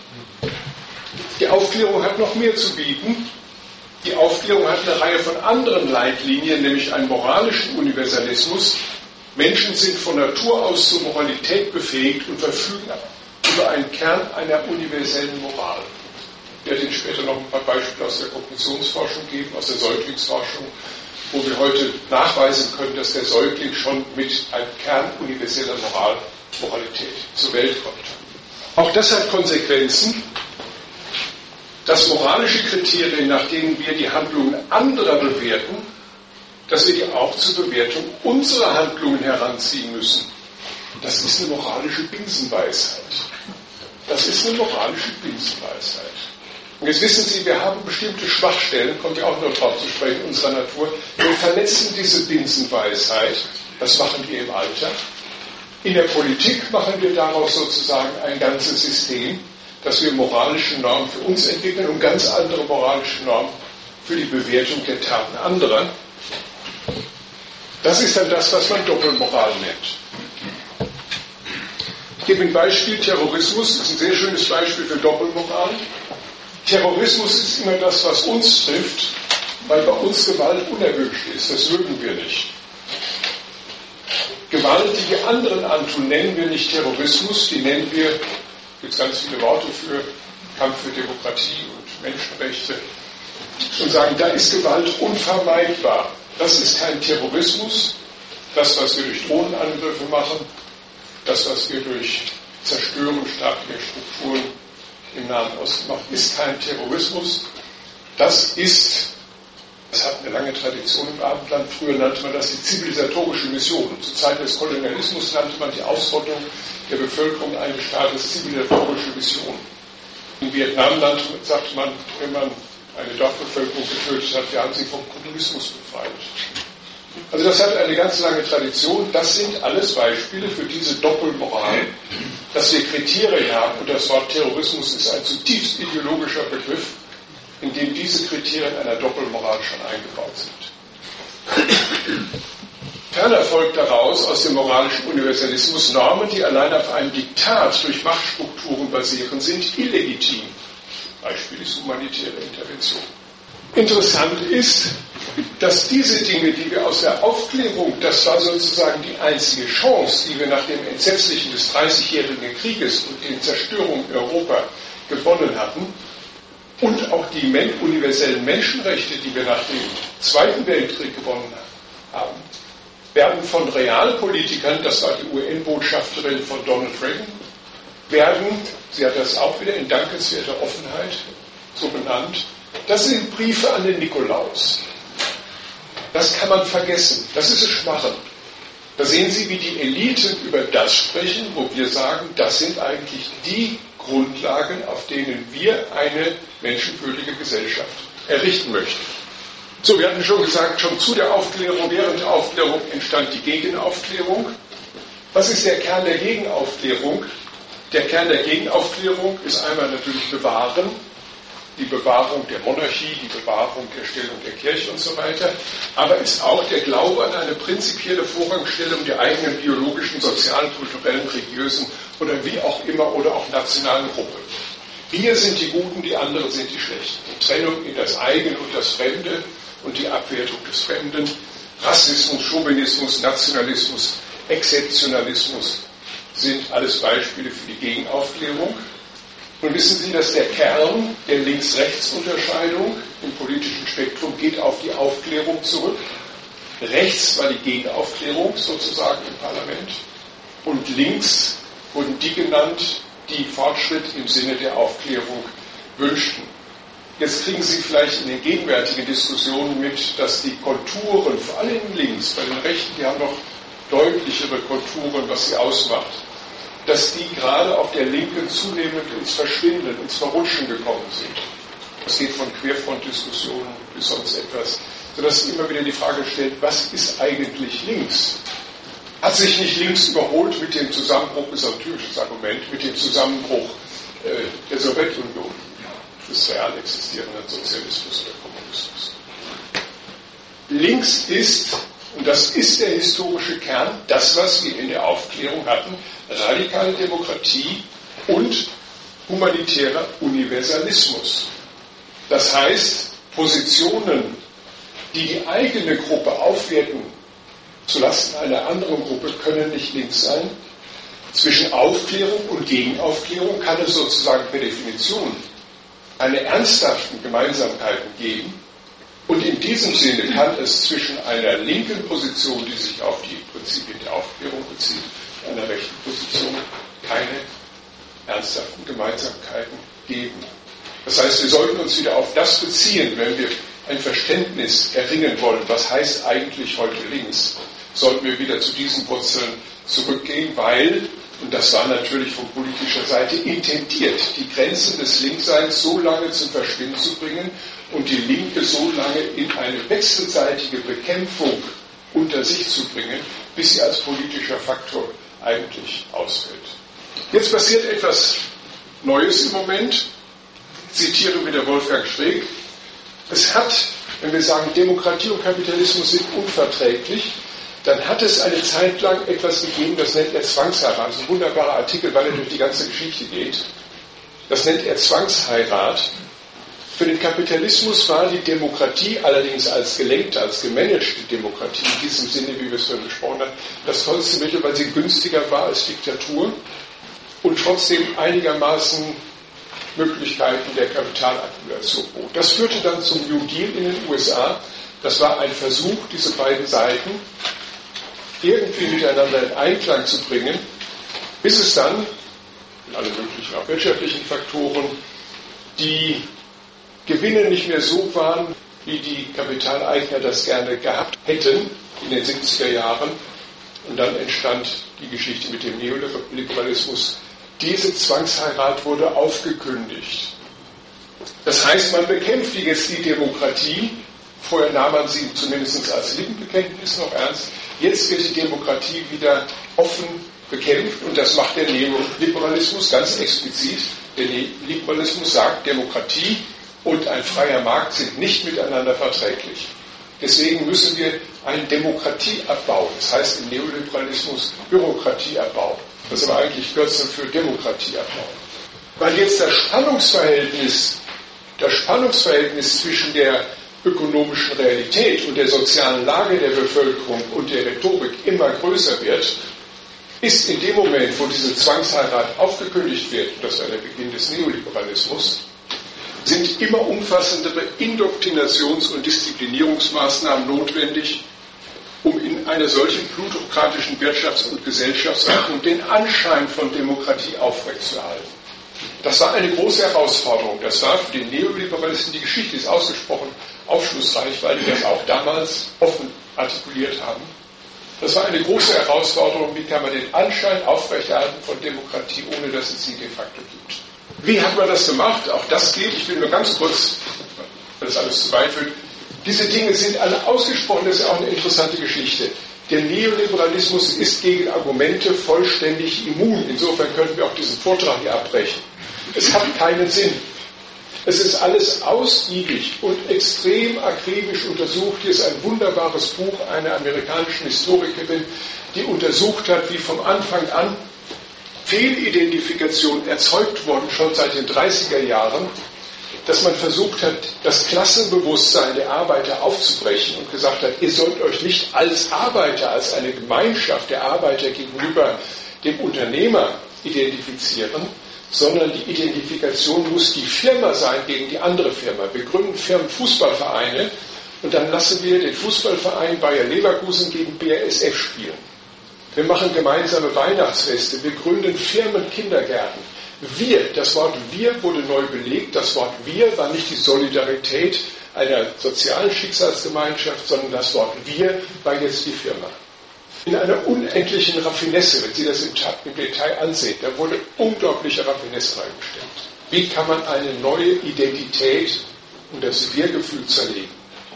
Die Aufklärung hat noch mehr zu bieten. Die Aufklärung hat eine Reihe von anderen Leitlinien, nämlich einen moralischen Universalismus. Menschen sind von Natur aus zur Moralität befähigt und verfügen über einen Kern einer universellen Moral. Ich werde Ihnen später noch ein paar Beispiele aus der Kognitionsforschung geben, aus der Säuglingsforschung, wo wir heute nachweisen können, dass der Säugling schon mit einem Kern universeller Moral, Moralität zur Welt kommt. Auch das hat Konsequenzen, dass moralische Kriterien, nach denen wir die Handlungen anderer bewerten, dass wir die auch zur Bewertung unserer Handlungen heranziehen müssen. Das ist eine moralische Binsenweisheit. Das ist eine moralische Binsenweisheit. Und jetzt wissen Sie, wir haben bestimmte Schwachstellen, kommt ja auch noch drauf zu sprechen, in unserer Natur. Wir verletzen diese Binsenweisheit. Das machen wir im Alltag. In der Politik machen wir daraus sozusagen ein ganzes System, dass wir moralische Normen für uns entwickeln und ganz andere moralische Normen für die Bewertung der Taten anderer. Das ist dann das, was man Doppelmoral nennt. Ich gebe ein Beispiel. Terrorismus ist ein sehr schönes Beispiel für Doppelmoral. Terrorismus ist immer das, was uns trifft, weil bei uns Gewalt unerwünscht ist. Das mögen wir nicht. Gewalt, die wir anderen antun, nennen wir nicht Terrorismus, die nennen wir, es gibt ganz viele Worte für, Kampf für Demokratie und Menschenrechte, und sagen, da ist Gewalt unvermeidbar. Das ist kein Terrorismus. Das, was wir durch Drohnenangriffe machen, das, was wir durch Zerstörung staatlicher Strukturen im Nahen Osten machen, ist kein Terrorismus. Das ist, das hat eine lange Tradition im Abendland. Früher nannte man das die zivilisatorische Mission. Zur Zeit des Kolonialismus nannte man die Ausrottung der Bevölkerung eines Staates zivilisatorische Mission. In Vietnam nannte, sagte man, wenn man eine Dorfbevölkerung getötet hat, wir haben sie vom Kommunismus befreit. Also das hat eine ganz lange Tradition. Das sind alles Beispiele für diese Doppelmoral, dass wir Kriterien haben, und das Wort Terrorismus ist ein zutiefst ideologischer Begriff, in dem diese Kriterien einer Doppelmoral schon eingebaut sind. Ferner folgt daraus aus dem moralischen Universalismus, Normen, die allein auf einem Diktat durch Machtstrukturen basieren, sind illegitim. Beispiel ist humanitäre Intervention. Interessant ist, dass diese Dinge, die wir aus der Aufklärung, das war sozusagen die einzige Chance, die wir nach dem Entsetzlichen des dreißigjährigen Krieges und den Zerstörungen in Europa gewonnen hatten, und auch die universellen Menschenrechte, die wir nach dem Zweiten Weltkrieg gewonnen haben, werden von Realpolitikern, das war die U N-Botschafterin von Donald Reagan, werden, sie hat das auch wieder in dankenswerter Offenheit so benannt, das sind Briefe an den Nikolaus. Das kann man vergessen. Das ist ein Schmarren. Da sehen Sie, wie die Eliten über das sprechen, wo wir sagen, das sind eigentlich die Grundlagen, auf denen wir eine menschenwürdige Gesellschaft errichten möchten. So, wir hatten schon gesagt, schon zu der Aufklärung, während der Aufklärung entstand die Gegenaufklärung. Was ist der Kern der Gegenaufklärung? Der Kern der Gegenaufklärung ist einmal natürlich Bewahren, die Bewahrung der Monarchie, die Bewahrung der Stellung der Kirche und so weiter, aber ist auch der Glaube an eine prinzipielle Vorrangstellung der eigenen biologischen, sozialen, kulturellen, religiösen oder wie auch immer oder auch nationalen Gruppe. Wir sind die Guten, die anderen sind die Schlechten. Die Trennung in das Eigene und das Fremde und die Abwertung des Fremden, Rassismus, Chauvinismus, Nationalismus, Exzeptionalismus sind alles Beispiele für die Gegenaufklärung. Nun wissen Sie, dass der Kern der Links-Rechts-Unterscheidung im politischen Spektrum geht auf die Aufklärung zurück. Rechts war die Gegenaufklärung sozusagen im Parlament und links wurden die genannt, die Fortschritt im Sinne der Aufklärung wünschten. Jetzt kriegen Sie vielleicht in den gegenwärtigen Diskussionen mit, dass die Konturen, vor allem links, bei den Rechten, die haben noch deutlichere Konturen, was sie ausmacht, dass die gerade auf der Linken zunehmend ins Verschwinden, ins Verrutschen gekommen sind. Das geht von Querfrontdiskussionen bis sonst etwas, sodass immer wieder die Frage stellt, was ist eigentlich links? Hat sich nicht links überholt mit dem Zusammenbruch, ist ein typisches Argument, mit dem Zusammenbruch äh, der Sowjetunion, des real existierenden Sozialismus oder Kommunismus? Links ist, und das ist der historische Kern, das, was wir in der Aufklärung hatten, radikale Demokratie und humanitärer Universalismus. Das heißt, Positionen, die die eigene Gruppe aufwerten zulasten einer anderen Gruppe, können nicht links sein. Zwischen Aufklärung und Gegenaufklärung kann es sozusagen per Definition keine ernsthaften Gemeinsamkeiten geben. Und in diesem Sinne kann es zwischen einer linken Position, die sich auf die Prinzipien der Aufklärung bezieht, und einer rechten Position keine ernsthaften Gemeinsamkeiten geben. Das heißt, wir sollten uns wieder auf das beziehen, wenn wir ein Verständnis erringen wollen, was heißt eigentlich heute links, sollten wir wieder zu diesen Wurzeln zurückgehen, weil, und das war natürlich von politischer Seite intendiert, die Grenzen des Linkseins so lange zum Verschwinden zu bringen und die Linke so lange in eine wechselseitige Bekämpfung unter sich zu bringen, bis sie als politischer Faktor eigentlich ausfällt. Jetzt passiert etwas Neues im Moment. Ich zitiere wieder Wolfgang Streeck. Es hat, wenn wir sagen, Demokratie und Kapitalismus sind unverträglich, dann hat es eine Zeit lang etwas gegeben, das nennt er Zwangsheirat. Das ist ein wunderbarer Artikel, weil er durch die ganze Geschichte geht. Das nennt er Zwangsheirat. Für den Kapitalismus war die Demokratie allerdings als gelenkte, als gemanagte Demokratie, in diesem Sinne, wie wir es vorhin besprochen haben, das tollste Mittel, weil sie günstiger war als Diktatur und trotzdem einigermaßen Möglichkeiten der Kapitalakkumulation bot. Das führte dann zum New Deal in den U S A. Das war ein Versuch, diese beiden Seiten irgendwie miteinander in Einklang zu bringen, bis es dann, in allen möglichen auch wirtschaftlichen Faktoren, die Gewinne nicht mehr so waren, wie die Kapitaleigner das gerne gehabt hätten in den siebziger Jahren. Und dann entstand die Geschichte mit dem Neoliberalismus. Diese Zwangsheirat wurde aufgekündigt. Das heißt, man bekämpft jetzt die Demokratie. Vorher nahm man sie zumindest als Lippenbekenntnis noch ernst. Jetzt wird die Demokratie wieder offen bekämpft und das macht der Neoliberalismus ganz explizit. Der Neoliberalismus sagt, Demokratie und ein freier Markt sind nicht miteinander verträglich. Deswegen müssen wir einen Demokratieabbau, das heißt im Neoliberalismus Bürokratieabbau, das ist aber eigentlich Kürzel für Demokratieabbau. Weil jetzt das Spannungsverhältnis, das Spannungsverhältnis zwischen der ökonomischen Realität und der sozialen Lage der Bevölkerung und der Rhetorik immer größer wird, ist in dem Moment, wo diese Zwangsheirat aufgekündigt wird, das war der Beginn des Neoliberalismus, sind immer umfassendere Indoktrinations- und Disziplinierungsmaßnahmen notwendig, um in einer solchen plutokratischen Wirtschafts- und Gesellschaftsordnung den Anschein von Demokratie aufrechtzuerhalten. Das war eine große Herausforderung. Das war für die Neoliberalisten, die Geschichte ist ausgesprochen aufschlussreich, weil die das auch damals offen artikuliert haben. Das war eine große Herausforderung, wie kann man den Anschein aufrechterhalten von Demokratie, ohne dass es sie de facto gibt. Wie hat man das gemacht? Auch das geht. Ich will nur ganz kurz, weil das alles zu weit führt. Diese Dinge sind alle ausgesprochen, das ist auch eine interessante Geschichte. Der Neoliberalismus ist gegen Argumente vollständig immun. Insofern könnten wir auch diesen Vortrag hier abbrechen. Es hat keinen Sinn. Es ist alles ausgiebig und extrem akribisch untersucht. Hier ist ein wunderbares Buch einer amerikanischen Historikerin, die untersucht hat, wie vom Anfang an Fehlidentifikation erzeugt worden, schon seit den dreißiger Jahren, dass man versucht hat, das Klassenbewusstsein der Arbeiter aufzubrechen und gesagt hat, ihr sollt euch nicht als Arbeiter, als eine Gemeinschaft der Arbeiter gegenüber dem Unternehmer identifizieren, sondern die Identifikation muss die Firma sein gegen die andere Firma. Wir gründen Firmenfußballvereine und dann lassen wir den Fußballverein Bayer Leverkusen gegen B A S F spielen. Wir machen gemeinsame Weihnachtsfeste, wir gründen Firmenkindergärten. Wir, das Wort wir wurde neu belegt, das Wort wir war nicht die Solidarität einer sozialen Schicksalsgemeinschaft, sondern das Wort wir war jetzt die Firma. In einer unendlichen Raffinesse, wenn Sie das im Detail ansehen, da wurde unglaubliche Raffinesse reingestellt. Wie kann man eine neue Identität und das Wir-Gefühl zerlegen?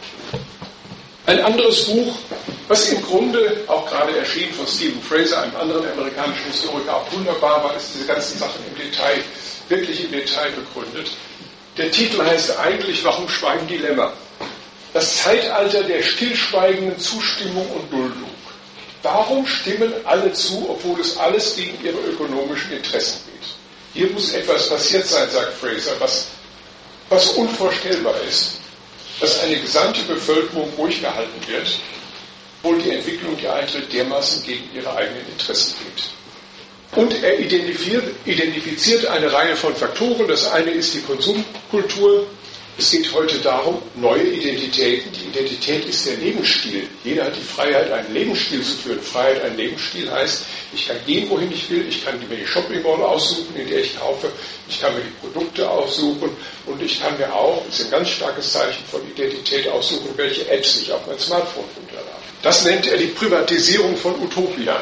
Ein anderes Buch, was im Grunde auch gerade erschienen von Stephen Fraser, einem anderen amerikanischen Historiker, auch wunderbar war, ist diese ganzen Sachen im Detail, wirklich im Detail begründet. Der Titel heißt eigentlich, warum schweigen die Lämmer? Das Zeitalter der stillschweigenden Zustimmung und Duldung. Warum stimmen alle zu, obwohl es alles gegen ihre ökonomischen Interessen geht? Hier muss etwas passiert sein, sagt Fraser, was, was unvorstellbar ist, dass eine gesamte Bevölkerung ruhig gehalten wird, obwohl die Entwicklung, die eintritt, dermaßen gegen ihre eigenen Interessen geht. Und er identifiziert, identifiziert eine Reihe von Faktoren. Das eine ist die Konsumkultur, Es geht heute darum, neue Identitäten. Die Identität ist der Lebensstil. Jeder hat die Freiheit, einen Lebensstil zu führen. Freiheit, ein Lebensstil heißt, ich kann gehen, wohin ich will. Ich kann mir die Shopping Mall aussuchen, in der ich kaufe. Ich kann mir die Produkte aussuchen. Und ich kann mir auch, das ist ein ganz starkes Zeichen von Identität, aussuchen, welche Apps ich auf mein Smartphone runterlade. Das nennt er die Privatisierung von Utopia.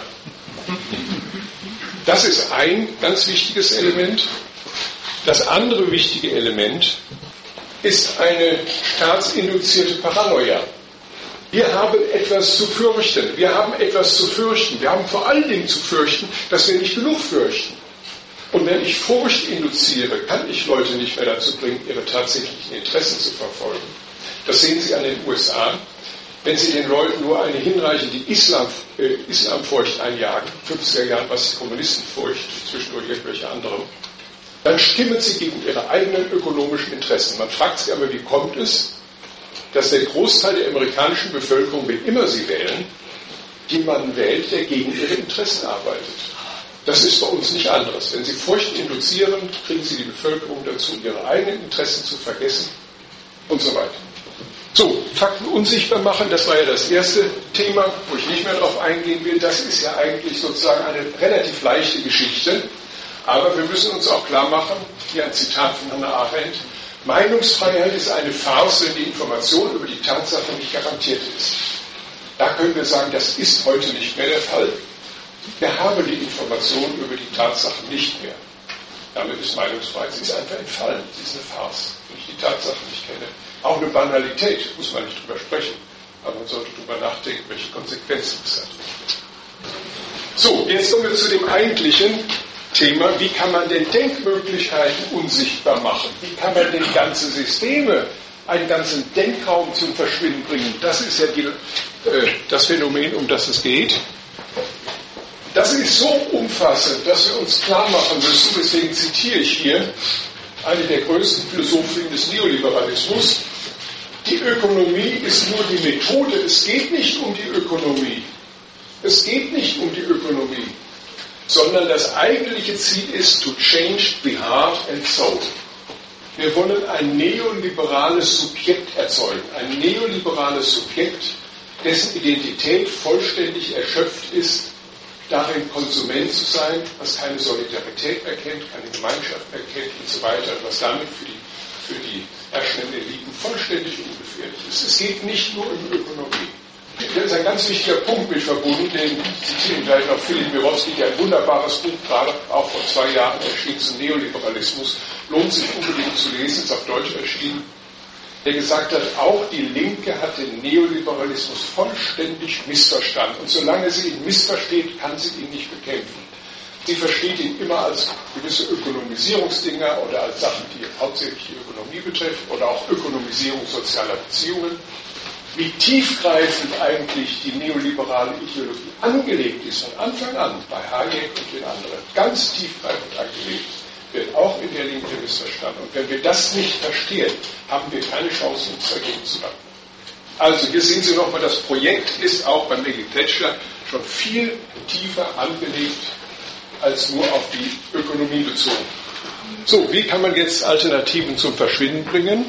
Das ist ein ganz wichtiges Element. Das andere wichtige Element ist eine staatsinduzierte Paranoia. Wir haben etwas zu fürchten. Wir haben etwas zu fürchten. Wir haben vor allen Dingen zu fürchten, dass wir nicht genug fürchten. Und wenn ich Furcht induziere, kann ich Leute nicht mehr dazu bringen, ihre tatsächlichen Interessen zu verfolgen. Das sehen Sie an den U S A. Wenn Sie den Leuten nur eine hinreichende Islam, äh, Islamfurcht einjagen, fünfziger Jahren was die Kommunistenfurcht, zwischendurch irgendwelche anderen, dann stimmen sie gegen ihre eigenen ökonomischen Interessen. Man fragt sich aber, wie kommt es, dass der Großteil der amerikanischen Bevölkerung, wen immer sie wählen, jemanden wählt, der gegen ihre Interessen arbeitet. Das ist bei uns nicht anderes. Wenn Sie Furcht induzieren, kriegen Sie die Bevölkerung dazu, ihre eigenen Interessen zu vergessen und so weiter. So, Fakten unsichtbar machen, das war ja das erste Thema, wo ich nicht mehr darauf eingehen will. Das ist ja eigentlich sozusagen eine relativ leichte Geschichte. Aber wir müssen uns auch klar machen, hier ein Zitat von Hannah Arendt, Meinungsfreiheit ist eine Farce, wenn die Information über die Tatsache nicht garantiert ist. Da können wir sagen, das ist heute nicht mehr der Fall. Wir haben die Information über die Tatsachen nicht mehr. Damit ist Meinungsfreiheit, sie ist einfach entfallen, sie ist eine Farce, wenn ich die Tatsachen nicht kenne. Auch eine Banalität, muss man nicht drüber sprechen, aber man sollte drüber nachdenken, welche Konsequenzen es hat. So, jetzt kommen wir zu dem eigentlichen Thema, wie kann man denn Denkmöglichkeiten unsichtbar machen? Wie kann man denn ganze Systeme, einen ganzen Denkraum zum Verschwinden bringen? Das ist ja die, äh, das Phänomen, um das es geht. Das ist so umfassend, dass wir uns klar machen müssen, deswegen zitiere ich hier eine der größten Philosophinnen des Neoliberalismus, die Ökonomie ist nur die Methode, es geht nicht um die Ökonomie. Es geht nicht um die Ökonomie. Sondern das eigentliche Ziel ist, to change the heart and soul. Wir wollen ein neoliberales Subjekt erzeugen, ein neoliberales Subjekt, dessen Identität vollständig erschöpft ist, darin Konsument zu sein, was keine Solidarität erkennt, keine Gemeinschaft erkennt und so weiter, was damit für die, für die herrschenden Eliten vollständig ungefährlich ist. Es geht nicht nur um Ökonomie. Da ist ein ganz wichtiger Punkt mit verbunden, den zitieren gleich noch Philipp Mirowski, der ein wunderbares Buch gerade auch vor zwei Jahren erschienen zum Neoliberalismus, lohnt sich unbedingt zu lesen, ist auf Deutsch erschienen, der gesagt hat, auch die Linke hat den Neoliberalismus vollständig missverstanden. Und solange sie ihn missversteht, kann sie ihn nicht bekämpfen. Sie versteht ihn immer als gewisse Ökonomisierungsdinger oder als Sachen, die hauptsächlich die Ökonomie betreffen oder auch Ökonomisierung sozialer Beziehungen. Wie tiefgreifend eigentlich die neoliberale Ideologie angelegt ist von Anfang an, bei Hayek und den anderen, ganz tiefgreifend angelegt, wird auch in der Linke missverstanden. Und wenn wir das nicht verstehen, haben wir keine Chance, uns dagegen zu wappnen. Also hier sehen Sie nochmal, das Projekt ist auch bei Maggie Thatcher schon viel tiefer angelegt, als nur auf die Ökonomie bezogen. So, wie kann man jetzt Alternativen zum Verschwinden bringen?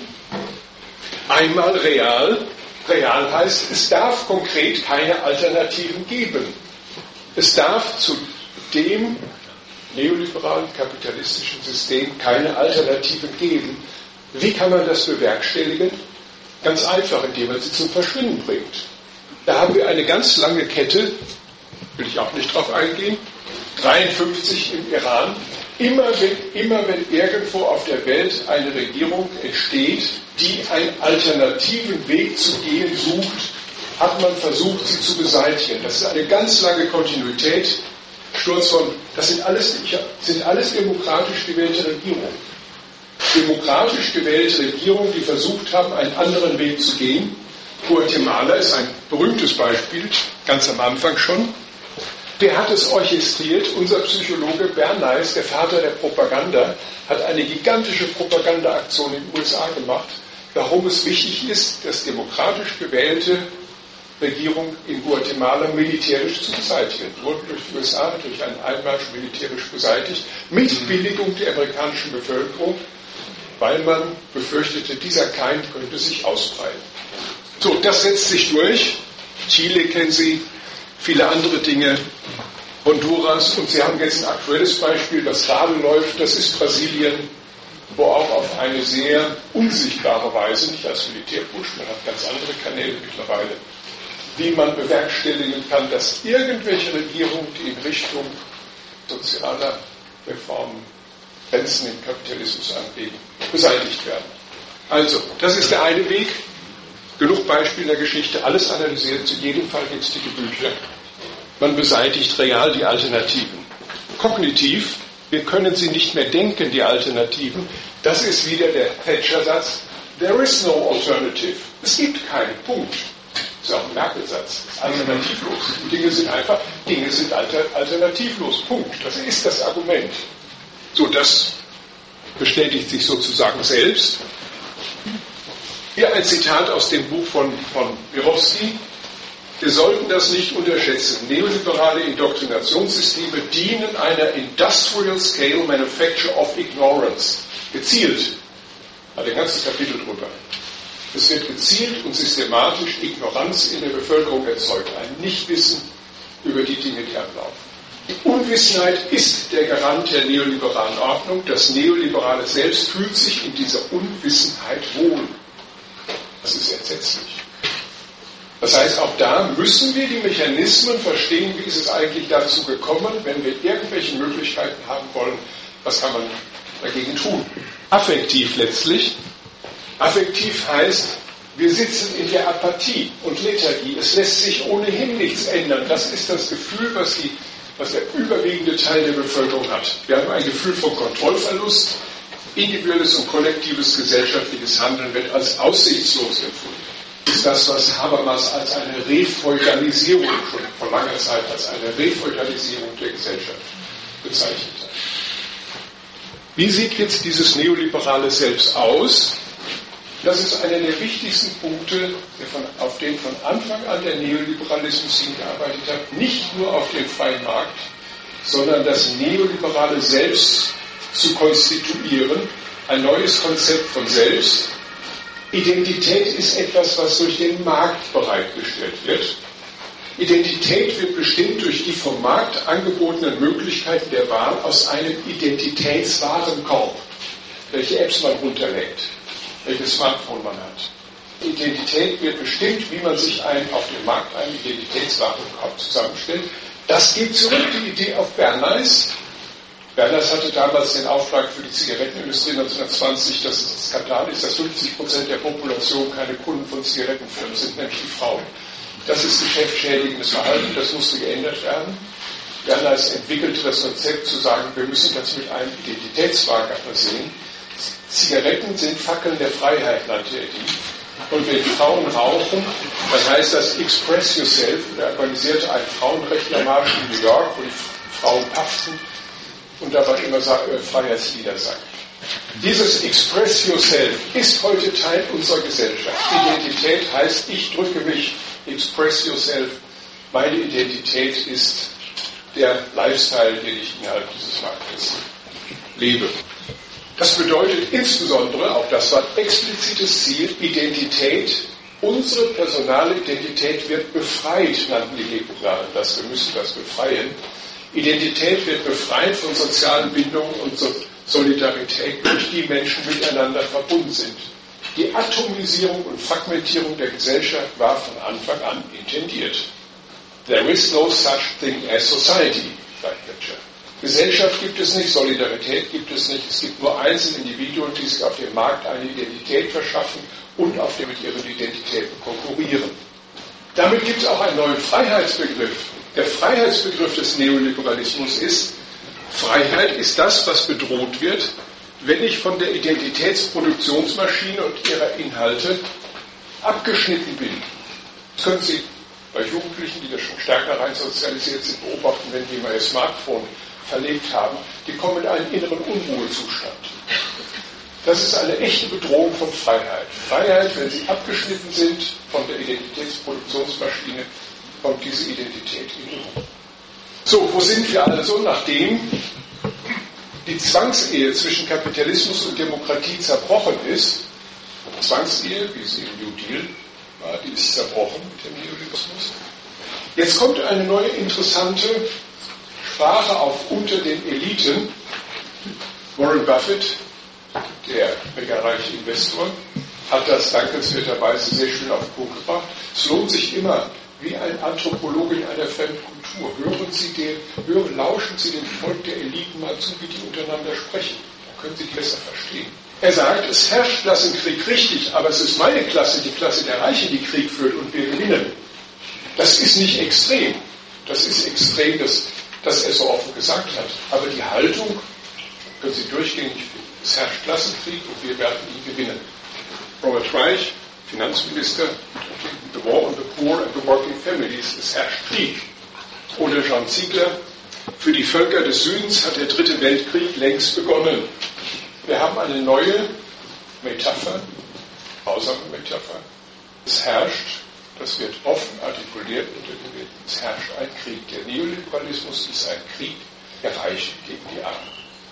Einmal real. Real heißt, es darf konkret keine Alternativen geben. Es darf zu dem neoliberalen kapitalistischen System keine Alternativen geben. Wie kann man das bewerkstelligen? Ganz einfach, indem man sie zum Verschwinden bringt. Da haben wir eine ganz lange Kette, will ich auch nicht drauf eingehen, dreiundfünfzig im Iran. Immer wenn, immer wenn irgendwo auf der Welt eine Regierung entsteht, die einen alternativen Weg zu gehen sucht, hat man versucht, sie zu beseitigen. Das ist eine ganz lange Kontinuität. Sturz von, das sind alles, sind alles demokratisch gewählte Regierungen. Demokratisch gewählte Regierungen, die versucht haben, einen anderen Weg zu gehen. Guatemala ist ein berühmtes Beispiel, ganz am Anfang schon. Wer hat es orchestriert? Unser Psychologe Bernays, der Vater der Propaganda, hat eine gigantische Propagandaaktion in den U S A gemacht, warum es wichtig ist, dass demokratisch gewählte Regierung in Guatemala militärisch zu beseitigen. Wurde durch die U S A durch einen Einmarsch militärisch beseitigt, mit Billigung der amerikanischen Bevölkerung. weil man befürchtete, dieser Keim könnte sich ausbreiten. So, das setzt sich durch. Chile kennen Sie, viele andere Dinge, Honduras, und Sie haben jetzt ein aktuelles Beispiel, das gerade läuft, das ist Brasilien, wo auch auf eine sehr unsichtbare Weise, nicht als Militärputsch, man hat ganz andere Kanäle mittlerweile, wie man bewerkstelligen kann, dass irgendwelche Regierungen, die in Richtung sozialer Reformen Grenzen im Kapitalismus anlegen, beseitigt werden. Also, das ist der eine Weg. Genug Beispiele der Geschichte, alles analysiert, zu jedem Fall gibt es dicke Bücher. Man beseitigt real die Alternativen. Kognitiv, wir können sie nicht mehr denken, die Alternativen. Das ist wieder der Thatcher-Satz. There is no alternative. Es gibt keinen Punkt. Das ist auch ein Merkel-Satz. Das ist alternativlos. Die Dinge sind einfach, Dinge sind alter, alternativlos. Punkt. Das ist das Argument. So, das bestätigt sich sozusagen selbst. Hier ein Zitat aus dem Buch von, von Mirowski. Wir sollten das nicht unterschätzen. Neoliberale Indoktrinationssysteme dienen einer Industrial Scale Manufacture of Ignorance. Gezielt. Hat ein ganzes Kapitel drüber. Es wird gezielt und systematisch Ignoranz in der Bevölkerung erzeugt. Ein Nichtwissen über die Dinge, die ablaufen. Die Unwissenheit ist der Garant der neoliberalen Ordnung. Das Neoliberale selbst fühlt sich in dieser Unwissenheit wohl. Das ist entsetzlich. Das heißt, auch da müssen wir die Mechanismen verstehen, wie ist es eigentlich dazu gekommen, wenn wir irgendwelche Möglichkeiten haben wollen, was kann man dagegen tun. Affektiv letztlich. Affektiv heißt, wir sitzen in der Apathie und Lethargie. Es lässt sich ohnehin nichts ändern. Das ist das Gefühl, was, die, was der überwiegende Teil der Bevölkerung hat. Wir haben ein Gefühl von Kontrollverlust. Individuelles und kollektives gesellschaftliches Handeln wird als aussichtslos empfunden. Das ist das, was Habermas als eine Refeudalisierung schon vor langer Zeit als eine Refeudalisierung der Gesellschaft bezeichnet hat. Wie sieht jetzt dieses neoliberale Selbst aus? Das ist einer der wichtigsten Punkte, der von, auf den von Anfang an der Neoliberalismus hingearbeitet hat. Nicht nur auf den freien Markt, sondern das neoliberale Selbst zu konstituieren, ein neues Konzept von Selbst. Identität ist etwas, was durch den Markt bereitgestellt wird. Identität wird bestimmt durch die vom Markt angebotenen Möglichkeiten der Wahl aus einem Identitätswarenkorb, welche Apps man runterlädt, welches Smartphone man hat. Identität wird bestimmt, wie man sich ein, auf dem Markt einen Identitätswarenkorb zusammenstellt. Das geht zurück, die Idee auf Bernays. Bernays hatte damals den Auftrag für die Zigarettenindustrie neunzehnhundertzwanzig, dass es ein Skandal ist, dass fünfzig Prozent der Population keine Kunden von Zigarettenfirmen sind, nämlich die Frauen. Das ist geschäftsschädigendes Verhalten, das musste geändert werden. Bernays entwickelte das Konzept zu sagen, wir müssen das mit einem Identitätsmarker versehen. Zigaretten sind Fackeln der Freiheit, nannte er die. Und wenn Frauen rauchen, dann heißt das Express Yourself. Er organisierte einen Frauenrechtlermarsch in New York, wo die Frauen pafften und dabei immer äh, Freiheitslieder sang. Dieses Express Yourself ist heute Teil unserer Gesellschaft. Identität heißt, ich drücke mich, Express Yourself. Meine Identität ist der Lifestyle, den ich innerhalb dieses Marktes lebe. Das bedeutet insbesondere, auch das war ein explizites Ziel, Identität, unsere personale Identität wird befreit, nannten die Liberalen das, wir müssen das befreien. Identität wird befreit von sozialen Bindungen und Solidarität, durch die Menschen miteinander verbunden sind. Die Atomisierung und Fragmentierung der Gesellschaft war von Anfang an intendiert. There is no such thing as society, sagt Thatcher. Gesellschaft gibt es nicht, Solidarität gibt es nicht. Es gibt nur einzelne Individuen, die sich auf dem Markt eine Identität verschaffen und auf dem mit ihren Identitäten konkurrieren. Damit gibt es auch einen neuen Freiheitsbegriff. Der Freiheitsbegriff des Neoliberalismus ist, Freiheit ist das, was bedroht wird, wenn ich von der Identitätsproduktionsmaschine und ihrer Inhalte abgeschnitten bin. Das können Sie bei Jugendlichen, die da schon stärker rein sozialisiert sind, beobachten, wenn die mal ihr Smartphone verlegt haben, die kommen in einen inneren Unruhezustand. Das ist eine echte Bedrohung von Freiheit. Freiheit, wenn sie abgeschnitten sind von der Identitätsproduktionsmaschine, kommt diese Identität in Ruhe. So, wo sind wir also, nachdem die Zwangsehe zwischen Kapitalismus und Demokratie zerbrochen ist. Zwangsehe, wie sie im New Deal war, die ist zerbrochen mit dem Neoliberalismus. Jetzt kommt eine neue interessante Sprache auf unter den Eliten. Warren Buffett, der megareiche Investor, hat das dankenswerterweise sehr schön auf den Punkt gebracht. Es lohnt sich immer, wie ein Anthropologe in einer fremden Kultur. Hören Sie dem, hören, lauschen Sie dem Volk der Eliten mal zu, wie die untereinander sprechen. Dann können Sie die besser verstehen. Er sagt, es herrscht Klassenkrieg, richtig, aber es ist meine Klasse, die Klasse der Reichen, die Krieg führt und wir gewinnen. Das ist nicht extrem. Das ist extrem, dass, dass er so offen gesagt hat. Aber die Haltung können Sie durchgängig finden. Es herrscht Klassenkrieg und wir werden ihn gewinnen. Robert Reich, Finanzminister, The War on the Poor and the Working Families, es herrscht Krieg. Oder Jean Ziegler, für die Völker des Südens hat der dritte Weltkrieg längst begonnen. Wir haben eine neue Metapher, grausame Metapher. Es herrscht, das wird offen artikuliert unter den Medien, es herrscht ein Krieg. Der Neoliberalismus ist ein Krieg der Reichen gegen die Armen.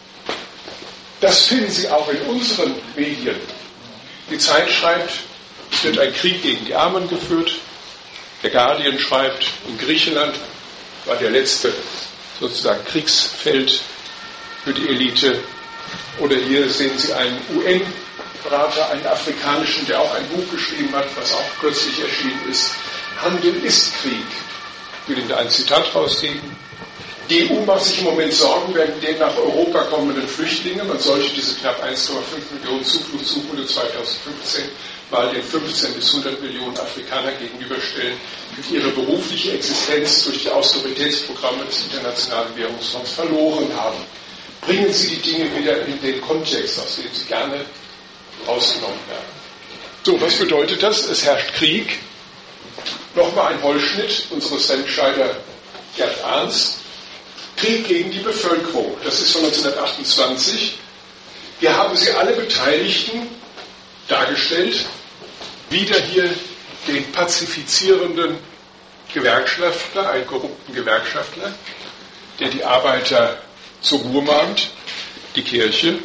Das finden Sie auch in unseren Medien. Die Zeit schreibt, es wird ein Krieg gegen die Armen geführt. Der Guardian schreibt, in Griechenland war der letzte sozusagen Kriegsfeld für die Elite. Oder hier sehen Sie einen U N-Berater, einen afrikanischen, der auch ein Buch geschrieben hat, was auch kürzlich erschienen ist. Handel ist Krieg. Ich will Ihnen da ein Zitat rausgeben. Die E U macht sich im Moment Sorgen wegen den nach Europa kommenden Flüchtlingen. Man sollte diese knapp eins Komma fünf Millionen Zufluchtssuchende zweitausendfünfzehn mal den fünfzehn bis hundert Millionen Afrikaner gegenüberstellen, die ihre berufliche Existenz durch die Austeritätsprogramme des Internationalen Währungsfonds verloren haben. Bringen Sie die Dinge wieder in den Kontext, aus dem sie gerne rausgenommen werden. So, was bedeutet das? Es herrscht Krieg. Nochmal ein Holzschnitt unseres Remscheider Gerd Arndt. Krieg gegen die Bevölkerung. Das ist von neunzehnhundertachtundzwanzig. Hier haben Sie alle Beteiligten dargestellt. Wieder hier den pazifizierenden Gewerkschaftler, einen korrupten Gewerkschaftler, der die Arbeiter zur Ruhe mahnt, die Kirche,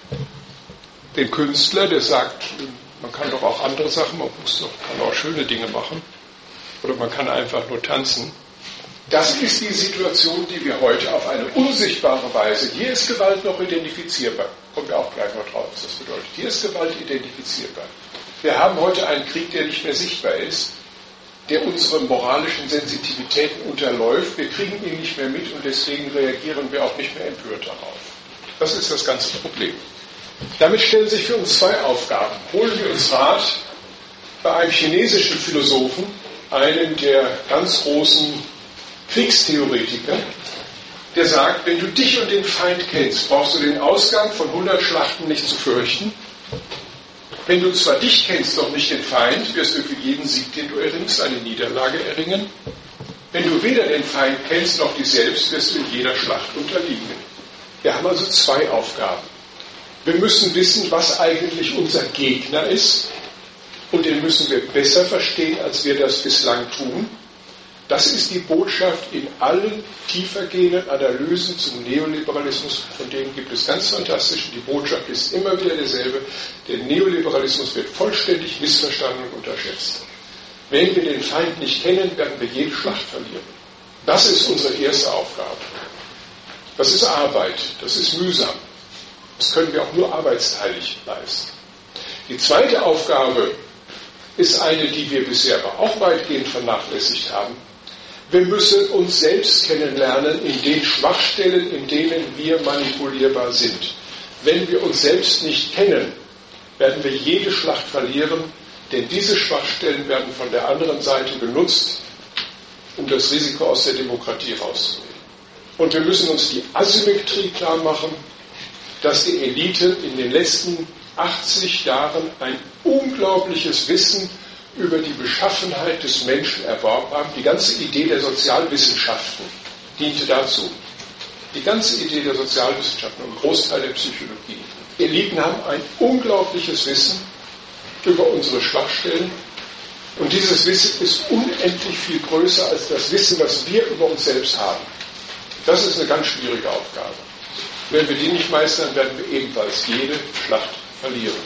den Künstler, der sagt, man kann doch auch andere Sachen, man muss doch, kann auch schöne Dinge machen oder man kann einfach nur tanzen. Das ist die Situation, die wir heute auf eine unsichtbare Weise, hier ist Gewalt noch identifizierbar, kommen wir auch gleich noch drauf, was das bedeutet, hier ist Gewalt identifizierbar. Wir haben heute einen Krieg, der nicht mehr sichtbar ist, der unsere moralischen Sensitivitäten unterläuft. Wir kriegen ihn nicht mehr mit und deswegen reagieren wir auch nicht mehr empört darauf. Das ist das ganze Problem. Damit stellen sich für uns zwei Aufgaben. Holen wir uns Rat bei einem chinesischen Philosophen, einem der ganz großen Kriegstheoretiker, der sagt, wenn du dich und den Feind kennst, brauchst du den Ausgang von hundert Schlachten nicht zu fürchten. Wenn du zwar dich kennst, doch nicht den Feind, wirst du für jeden Sieg, den du erringst, eine Niederlage erringen. Wenn du weder den Feind kennst, noch dich selbst, wirst du in jeder Schlacht unterliegen. Wir haben also zwei Aufgaben. Wir müssen wissen, was eigentlich unser Gegner ist, und den müssen wir besser verstehen, als wir das bislang tun. Das ist die Botschaft in allen tiefergehenden Analysen zum Neoliberalismus, von denen gibt es ganz fantastische. Die Botschaft ist immer wieder derselbe. Der Neoliberalismus wird vollständig missverstanden und unterschätzt. Wenn wir den Feind nicht kennen, werden wir jede Schlacht verlieren. Das ist unsere erste Aufgabe. Das ist Arbeit, das ist mühsam. Das können wir auch nur arbeitsteilig leisten. Die zweite Aufgabe ist eine, die wir bisher aber auch weitgehend vernachlässigt haben. Wir müssen uns selbst kennenlernen in den Schwachstellen, in denen wir manipulierbar sind. Wenn wir uns selbst nicht kennen, werden wir jede Schlacht verlieren, denn diese Schwachstellen werden von der anderen Seite genutzt, um das Risiko aus der Demokratie rauszunehmen. Und wir müssen uns die Asymmetrie klar machen, dass die Elite in den letzten achtzig Jahren ein unglaubliches Wissen über die Beschaffenheit des Menschen erworben haben. Die ganze Idee der Sozialwissenschaften diente dazu. Die ganze Idee der Sozialwissenschaften und ein Großteil der Psychologie. Eliten haben ein unglaubliches Wissen über unsere Schwachstellen und dieses Wissen ist unendlich viel größer als das Wissen, was wir über uns selbst haben. Das ist eine ganz schwierige Aufgabe. Wenn wir die nicht meistern, werden wir ebenfalls jede Schlacht verlieren.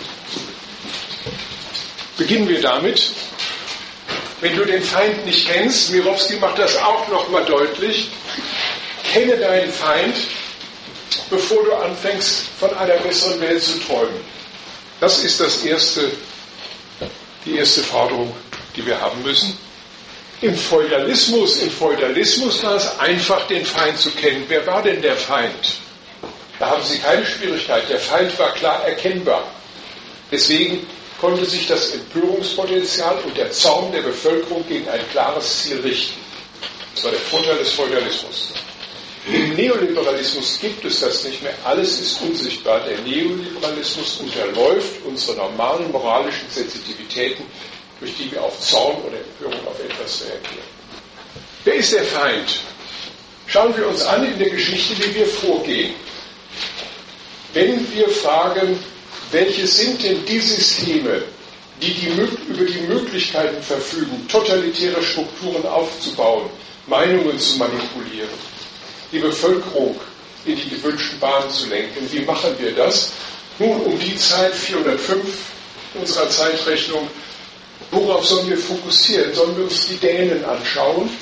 Beginnen wir damit, wenn du den Feind nicht kennst, Mirowski macht das auch nochmal deutlich, kenne deinen Feind, bevor du anfängst, von einer besseren Welt zu träumen. Das ist das erste, die erste Forderung, die wir haben müssen. Im Feudalismus, im Feudalismus war es einfach, den Feind zu kennen. Wer war denn der Feind? Da haben Sie keine Schwierigkeit. Der Feind war klar erkennbar. Deswegen konnte sich das Empörungspotenzial und der Zorn der Bevölkerung gegen ein klares Ziel richten. Das war der Vorteil des Feudalismus. Im Neoliberalismus gibt es das nicht mehr. Alles ist unsichtbar. Der Neoliberalismus unterläuft unsere normalen moralischen Sensitivitäten, durch die wir auf Zorn oder Empörung auf etwas reagieren. Wer ist der Feind? Schauen wir uns an in der Geschichte, wie wir vorgehen. Wenn wir fragen, welche sind denn die Systeme, die, die über die Möglichkeiten verfügen, totalitäre Strukturen aufzubauen, Meinungen zu manipulieren, die Bevölkerung in die gewünschten Bahnen zu lenken. Wie machen wir das? Nun, um die Zeit vierhundertfünf unserer Zeitrechnung, worauf sollen wir fokussieren? Sollen wir uns die Dänen anschauen?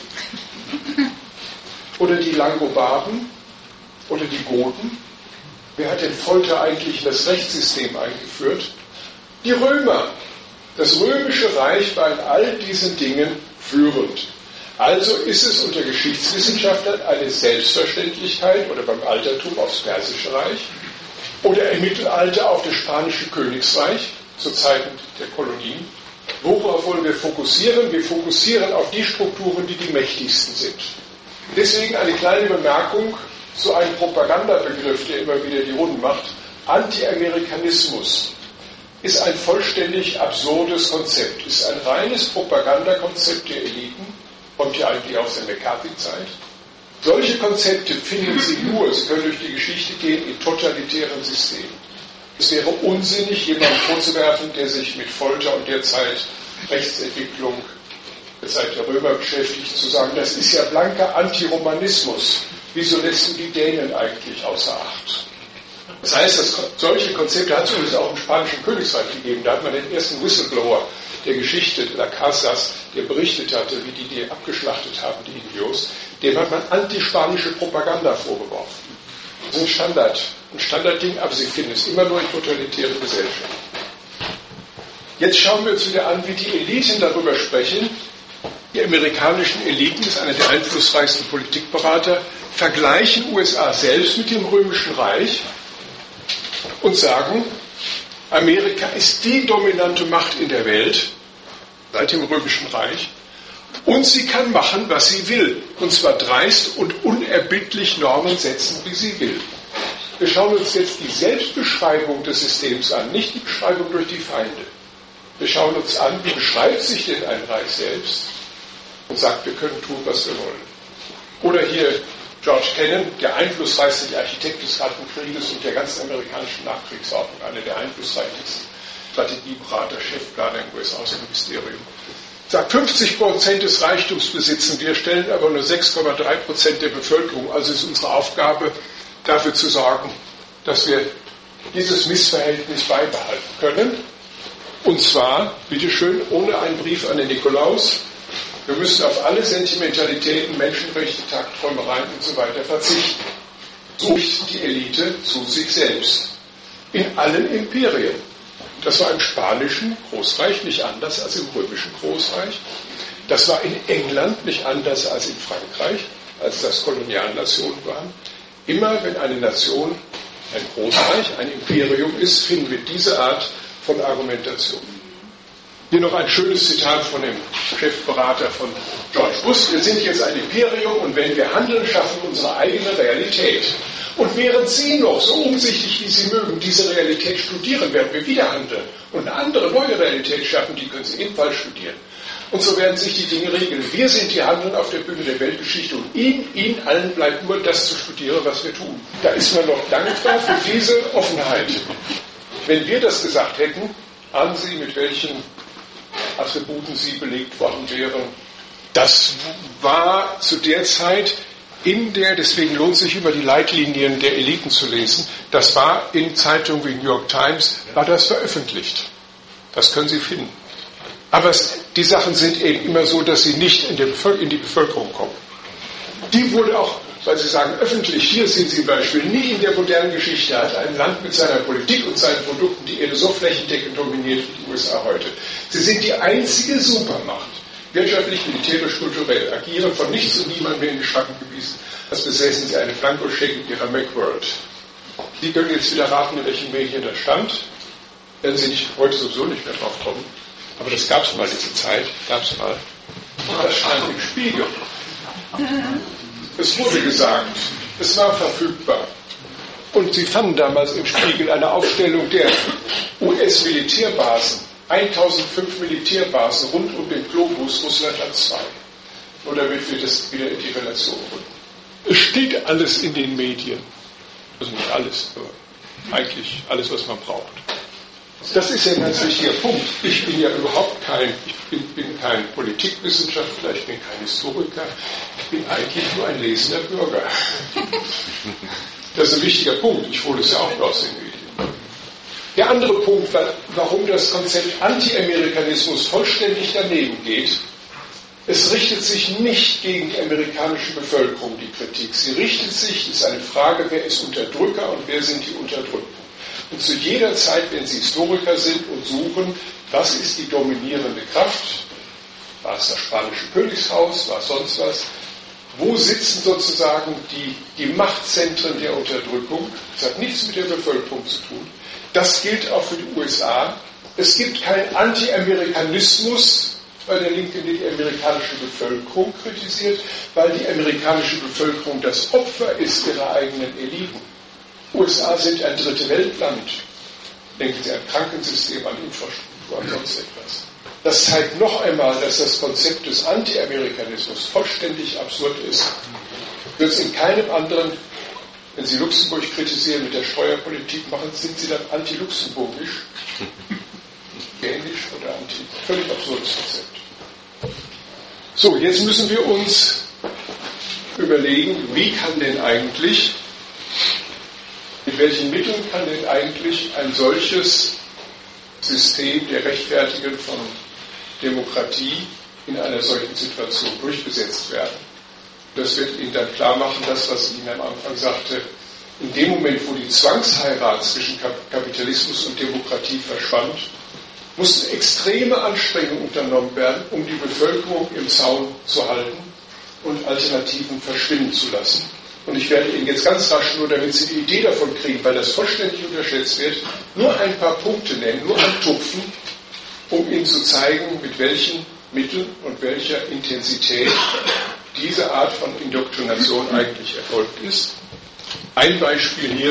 Oder die Langobarden? Oder die Goten? Wer hat denn Folter eigentlich in das Rechtssystem eingeführt? Die Römer. Das Römische Reich war in all diesen Dingen führend. Also ist es unter Geschichtswissenschaftlern eine Selbstverständlichkeit oder beim Altertum aufs Persische Reich oder im Mittelalter auf das Spanische Königsreich zu Zeiten der Kolonien. Worauf wollen wir fokussieren? Wir fokussieren auf die Strukturen, die die mächtigsten sind. Deswegen eine kleine Bemerkung zu einem Propagandabegriff, der immer wieder die Runden macht. Anti-Amerikanismus ist ein vollständig absurdes Konzept, ist ein reines Propagandakonzept der Eliten, kommt ja eigentlich aus der McCarthy-Zeit. Solche Konzepte finden Sie nur, Sie können durch die Geschichte gehen, in totalitären Systemen. Es wäre unsinnig, jemanden vorzuwerfen, der sich mit Folter und derzeit Rechtsentwicklung der Zeit der Römer beschäftigt, zu sagen, das ist ja blanker Antiromanismus. Wieso lässt du die Dänen eigentlich außer Acht? Das heißt, dass solche Konzepte hat es übrigens auch im Spanischen Königsreich gegeben. Da hat man den ersten Whistleblower der Geschichte, La Casas, der berichtet hatte, wie die die abgeschlachtet haben, die Indios, dem hat man antispanische Propaganda vorgeworfen. Das ist ein Standard, ein Standardding, aber Sie finden es immer nur in totalitären Gesellschaften. Jetzt schauen wir uns wieder an, wie die Eliten darüber sprechen. Die amerikanischen Eliten, das ist einer der einflussreichsten Politikberater, vergleichen U S A selbst mit dem Römischen Reich und sagen, Amerika ist die dominante Macht in der Welt seit dem Römischen Reich und sie kann machen, was sie will, und zwar dreist und unerbittlich Normen setzen, wie sie will. Wir schauen uns jetzt die Selbstbeschreibung des Systems an, nicht die Beschreibung durch die Feinde. Wir schauen uns an, wie beschreibt sich denn ein Reich selbst und sagt, wir können tun, was wir wollen. Oder hier George Kennan, der einflussreichste Architekt des Kalten Krieges und der ganzen amerikanischen Nachkriegsordnung, einer der einflussreichsten Strategieberater, Chefplaner im U S-Außenministerium, sagt, fünfzig Prozent des Reichtums besitzen wir, stellen aber nur sechs Komma drei Prozent der Bevölkerung. Also ist unsere Aufgabe, dafür zu sorgen, dass wir dieses Missverhältnis beibehalten können. Und zwar, bitteschön, ohne einen Brief an den Nikolaus. Wir müssen auf alle Sentimentalitäten, Menschenrechte, Tagträumereien und so weiter verzichten. So richtet die Elite zu sich selbst. In allen Imperien. Das war im spanischen Großreich nicht anders als im römischen Großreich. Das war in England nicht anders als in Frankreich, als das Kolonialnationen waren. Immer wenn eine Nation ein Großreich, ein Imperium ist, finden wir diese Art von Argumentation. Hier noch ein schönes Zitat von dem Chefberater von George Bush. Wir sind jetzt ein Imperium und wenn wir handeln, schaffen wir unsere eigene Realität. Und während Sie noch, so umsichtig wie Sie mögen, diese Realität studieren, werden wir wieder handeln und eine andere, neue Realität schaffen, die können Sie ebenfalls studieren. Und so werden sich die Dinge regeln. Wir sind die Handeln auf der Bühne der Weltgeschichte und Ihnen, Ihnen allen bleibt nur das zu studieren, was wir tun. Da ist man noch dankbar für diese Offenheit. Wenn wir das gesagt hätten, ahnen Sie, mit welchen Attributen sie belegt worden wären. Das war zu der Zeit in der, deswegen lohnt sich immer die Leitlinien der Eliten zu lesen, das war in Zeitungen wie New York Times, war das veröffentlicht. Das können Sie finden. Aber es, die Sachen sind eben immer so, dass sie nicht in, der Bevölker- in die Bevölkerung kommen. Die wurde auch, weil Sie sagen, öffentlich, hier sind Sie ein Beispiel, nie in der modernen Geschichte hat ein Land mit seiner Politik und seinen Produkten die Erde so flächendeckend dominiert wie die U S A heute. Sie sind die einzige Supermacht, wirtschaftlich, militärisch, kulturell, agieren von nichts und niemand mehr in die Schranken gewiesen, als besäßen Sie eine Blankoscheck in Ihrer Macworld. Sie können jetzt wieder raten, in welchen Medien das stand. Werden Sie nicht, heute sowieso nicht mehr drauf kommen. Aber das gab es mal, diese Zeit, gab es mal. Und das stand im Spiegel. Es wurde gesagt, es war verfügbar. Und Sie fanden damals im Spiegel eine Aufstellung der U S-Militärbasen. eintausendfünf Militärbasen rund um den Globus, Russland hat zwei. Nur damit wir das wieder in die Relation rücken. Es steht alles in den Medien. Also nicht alles, aber eigentlich alles, was man braucht. Das ist ja ein ganz wichtiger Punkt. Ich bin ja überhaupt kein, ich bin, bin kein Politikwissenschaftler, ich bin kein Historiker, ich bin eigentlich nur ein lesender Bürger. Das ist ein wichtiger Punkt. Ich hole es ja auch aus den Medien. Der andere Punkt, warum das Konzept Anti-Amerikanismus vollständig daneben geht, es richtet sich nicht gegen die amerikanische Bevölkerung, die Kritik. Sie richtet sich, ist eine Frage, wer ist Unterdrücker und wer sind die Unterdrückten. Und zu jeder Zeit, wenn Sie Historiker sind und suchen, was ist die dominierende Kraft, war es das spanische Königshaus, war es sonst was, wo sitzen sozusagen die, die Machtzentren der Unterdrückung, das hat nichts mit der Bevölkerung zu tun, das gilt auch für die U S A. Es gibt keinen Anti-Amerikanismus, weil der Linke die amerikanische Bevölkerung kritisiert, weil die amerikanische Bevölkerung das Opfer ist ihrer eigenen Eliten. U S A sind ein dritte Weltland. Denken Sie an Krankensystem, an Infrastruktur, an sonst etwas. Das zeigt noch einmal, dass das Konzept des Anti-Amerikanismus vollständig absurd ist. Wird es in keinem anderen, wenn Sie Luxemburg kritisieren mit der Steuerpolitik machen, sind Sie dann anti-luxemburgisch, ähnlich oder anti, völlig absurdes Konzept. So, jetzt müssen wir uns überlegen, wie kann denn eigentlich Mit welchen Mitteln kann denn eigentlich ein solches System der Rechtfertigung von Demokratie in einer solchen Situation durchgesetzt werden? Das wird Ihnen dann klar machen, das, was ich Ihnen am Anfang sagte, in dem Moment, wo die Zwangsheirat zwischen Kapitalismus und Demokratie verschwand, mussten extreme Anstrengungen unternommen werden, um die Bevölkerung im Zaun zu halten und Alternativen verschwinden zu lassen. Und ich werde Ihnen jetzt ganz rasch, nur damit Sie die Idee davon kriegen, weil das vollständig unterschätzt wird, nur ein paar Punkte nennen, nur antupfen, um Ihnen zu zeigen, mit welchen Mitteln und welcher Intensität diese Art von Indoktrination eigentlich erfolgt ist. Ein Beispiel hier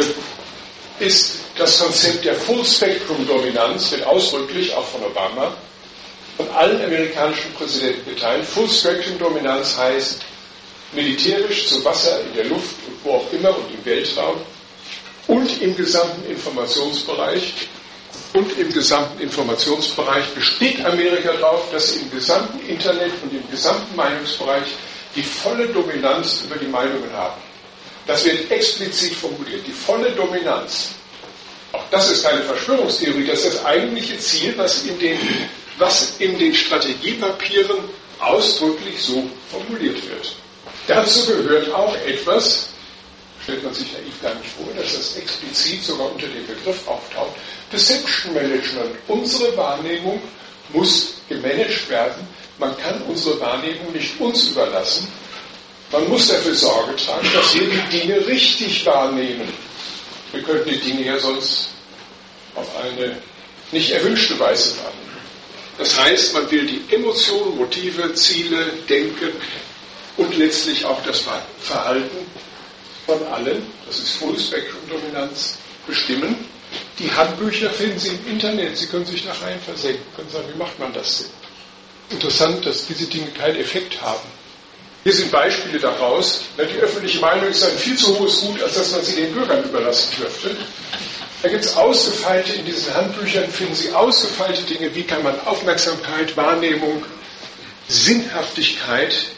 ist das Konzept der Full-Spectrum-Dominanz, wird ausdrücklich, auch von Obama, von allen amerikanischen Präsidenten geteilt. Full-Spectrum-Dominanz heißt, militärisch, zu Wasser, in der Luft und wo auch immer und im Weltraum und im gesamten Informationsbereich und im gesamten Informationsbereich besteht Amerika darauf, dass sie im gesamten Internet und im gesamten Meinungsbereich die volle Dominanz über die Meinungen haben. Das wird explizit formuliert, die volle Dominanz. Auch das ist keine Verschwörungstheorie, das ist das eigentliche Ziel, was in den, was in den Strategiepapieren ausdrücklich so formuliert wird. Dazu gehört auch etwas, stellt man sich naiv gar nicht vor, dass das explizit sogar unter dem Begriff auftaucht, Deception Management. Unsere Wahrnehmung muss gemanagt werden. Man kann unsere Wahrnehmung nicht uns überlassen. Man muss dafür Sorge tragen, dass wir die Dinge richtig wahrnehmen. Wir könnten die Dinge ja sonst auf eine nicht erwünschte Weise wahrnehmen. Das heißt, man will die Emotionen, Motive, Ziele, Denken und letztlich auch das Verhalten von allen, das ist Full-Spectrum-Dominanz, bestimmen. Die Handbücher finden Sie im Internet, Sie können sich da rein versenken, können sagen, wie macht man das denn? Interessant, dass diese Dinge keinen Effekt haben. Hier sind Beispiele daraus. Die öffentliche Meinung ist ein viel zu hohes Gut, als dass man sie den Bürgern überlassen dürfte. Da gibt es ausgefeilte, in diesen Handbüchern finden Sie ausgefeilte Dinge, wie kann man Aufmerksamkeit, Wahrnehmung, Sinnhaftigkeit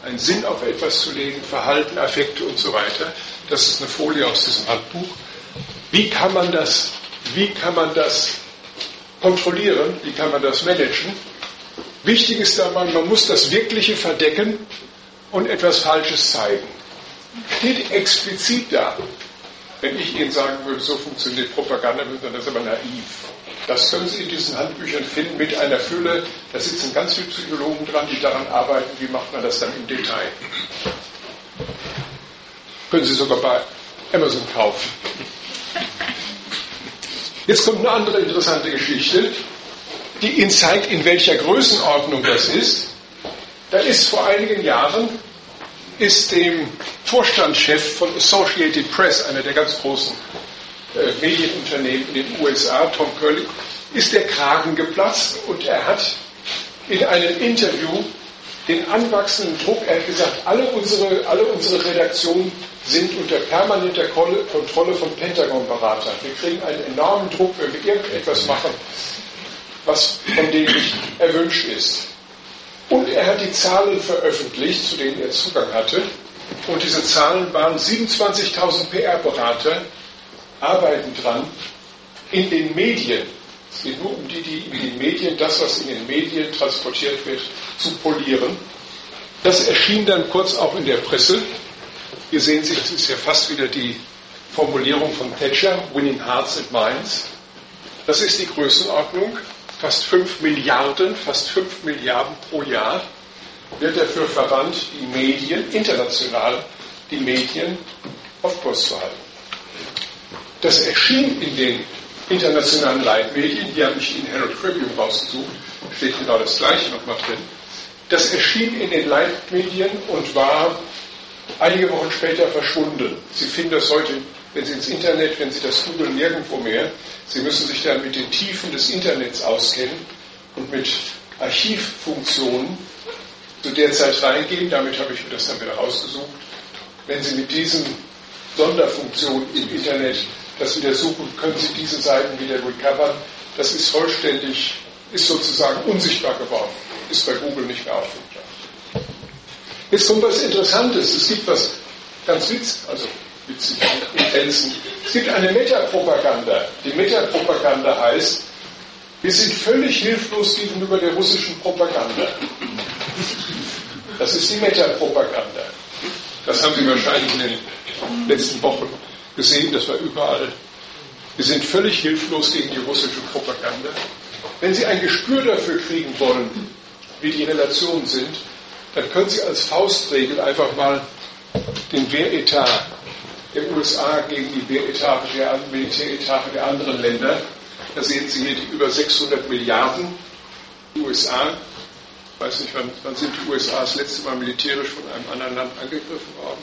einen Sinn auf etwas zu legen, Verhalten, Affekte und so weiter. Das ist eine Folie aus diesem Handbuch. Wie kann man das, wie kann man das kontrollieren? Wie kann man das managen? Wichtig ist dabei, man muss das Wirkliche verdecken und etwas Falsches zeigen. Steht explizit da. Wenn ich Ihnen sagen würde, so funktioniert Propaganda, dann ist das aber naiv. Das können Sie in diesen Handbüchern finden mit einer Fülle. Da sitzen ganz viele Psychologen dran, die daran arbeiten, wie macht man das dann im Detail. Können Sie sogar bei Amazon kaufen. Jetzt kommt eine andere interessante Geschichte, die Ihnen zeigt, in welcher Größenordnung das ist. Da ist vor einigen Jahren ist dem Vorstandschef von Associated Press, einer der ganz großen äh, Medienunternehmen in den U S A, Tom Curley, ist der Kragen geplatzt und er hat in einem Interview den anwachsenden Druck, er hat gesagt, alle unsere, alle unsere Redaktionen sind unter permanenter Kontrolle von Pentagon-Beratern. Wir kriegen einen enormen Druck, wenn wir irgendetwas machen, was von denen nicht erwünscht ist. Und er hat die Zahlen veröffentlicht, zu denen er Zugang hatte. Und diese Zahlen waren siebenundzwanzigtausend P R-Berater arbeiten dran in den Medien. Es geht nur um die, die in den Medien, das, was in den Medien transportiert wird, zu polieren. Das erschien dann kurz auch in der Presse. Hier sehen Sie, das ist ja fast wieder die Formulierung von Thatcher, Winning Hearts and Minds. Das ist die Größenordnung. Fast fünf Milliarden, fast fünf Milliarden pro Jahr wird dafür verwandt, die Medien, international die Medien auf Kurs zu halten. Das erschien in den internationalen Leitmedien, die habe ich in Herald Tribune rausgesucht, steht genau das Gleiche nochmal drin. Das erschien in den Leitmedien und war einige Wochen später verschwunden. Sie finden das heute, wenn Sie ins Internet, wenn Sie das googeln, nirgendwo mehr. Sie müssen sich dann mit den Tiefen des Internets auskennen und mit Archivfunktionen zu der Zeit reingehen. Damit habe ich mir das dann wieder rausgesucht. Wenn Sie mit diesen Sonderfunktionen im Internet das wieder suchen, können Sie diese Seiten wieder recovern. Das ist vollständig, ist sozusagen unsichtbar geworden. Ist bei Google nicht mehr auffindbar. Jetzt kommt was Interessantes. Es gibt was ganz witzig, also witzig, Grenzen. Es gibt eine Metapropaganda. Die Metapropaganda heißt, wir sind völlig hilflos gegenüber der russischen Propaganda. Das ist die Metapropaganda. Das haben Sie wahrscheinlich in den letzten Wochen gesehen, das war überall. Wir sind völlig hilflos gegen die russische Propaganda. Wenn Sie ein Gespür dafür kriegen wollen, wie die Relationen sind, dann können Sie als Faustregel einfach mal den Wehretat der U S A gegen die Wehretate der Militäretate der anderen Länder. Da sehen Sie hier die über sechshundert Milliarden U S A. Ich weiß nicht, wann, wann sind die U S A das letzte Mal militärisch von einem anderen Land angegriffen worden?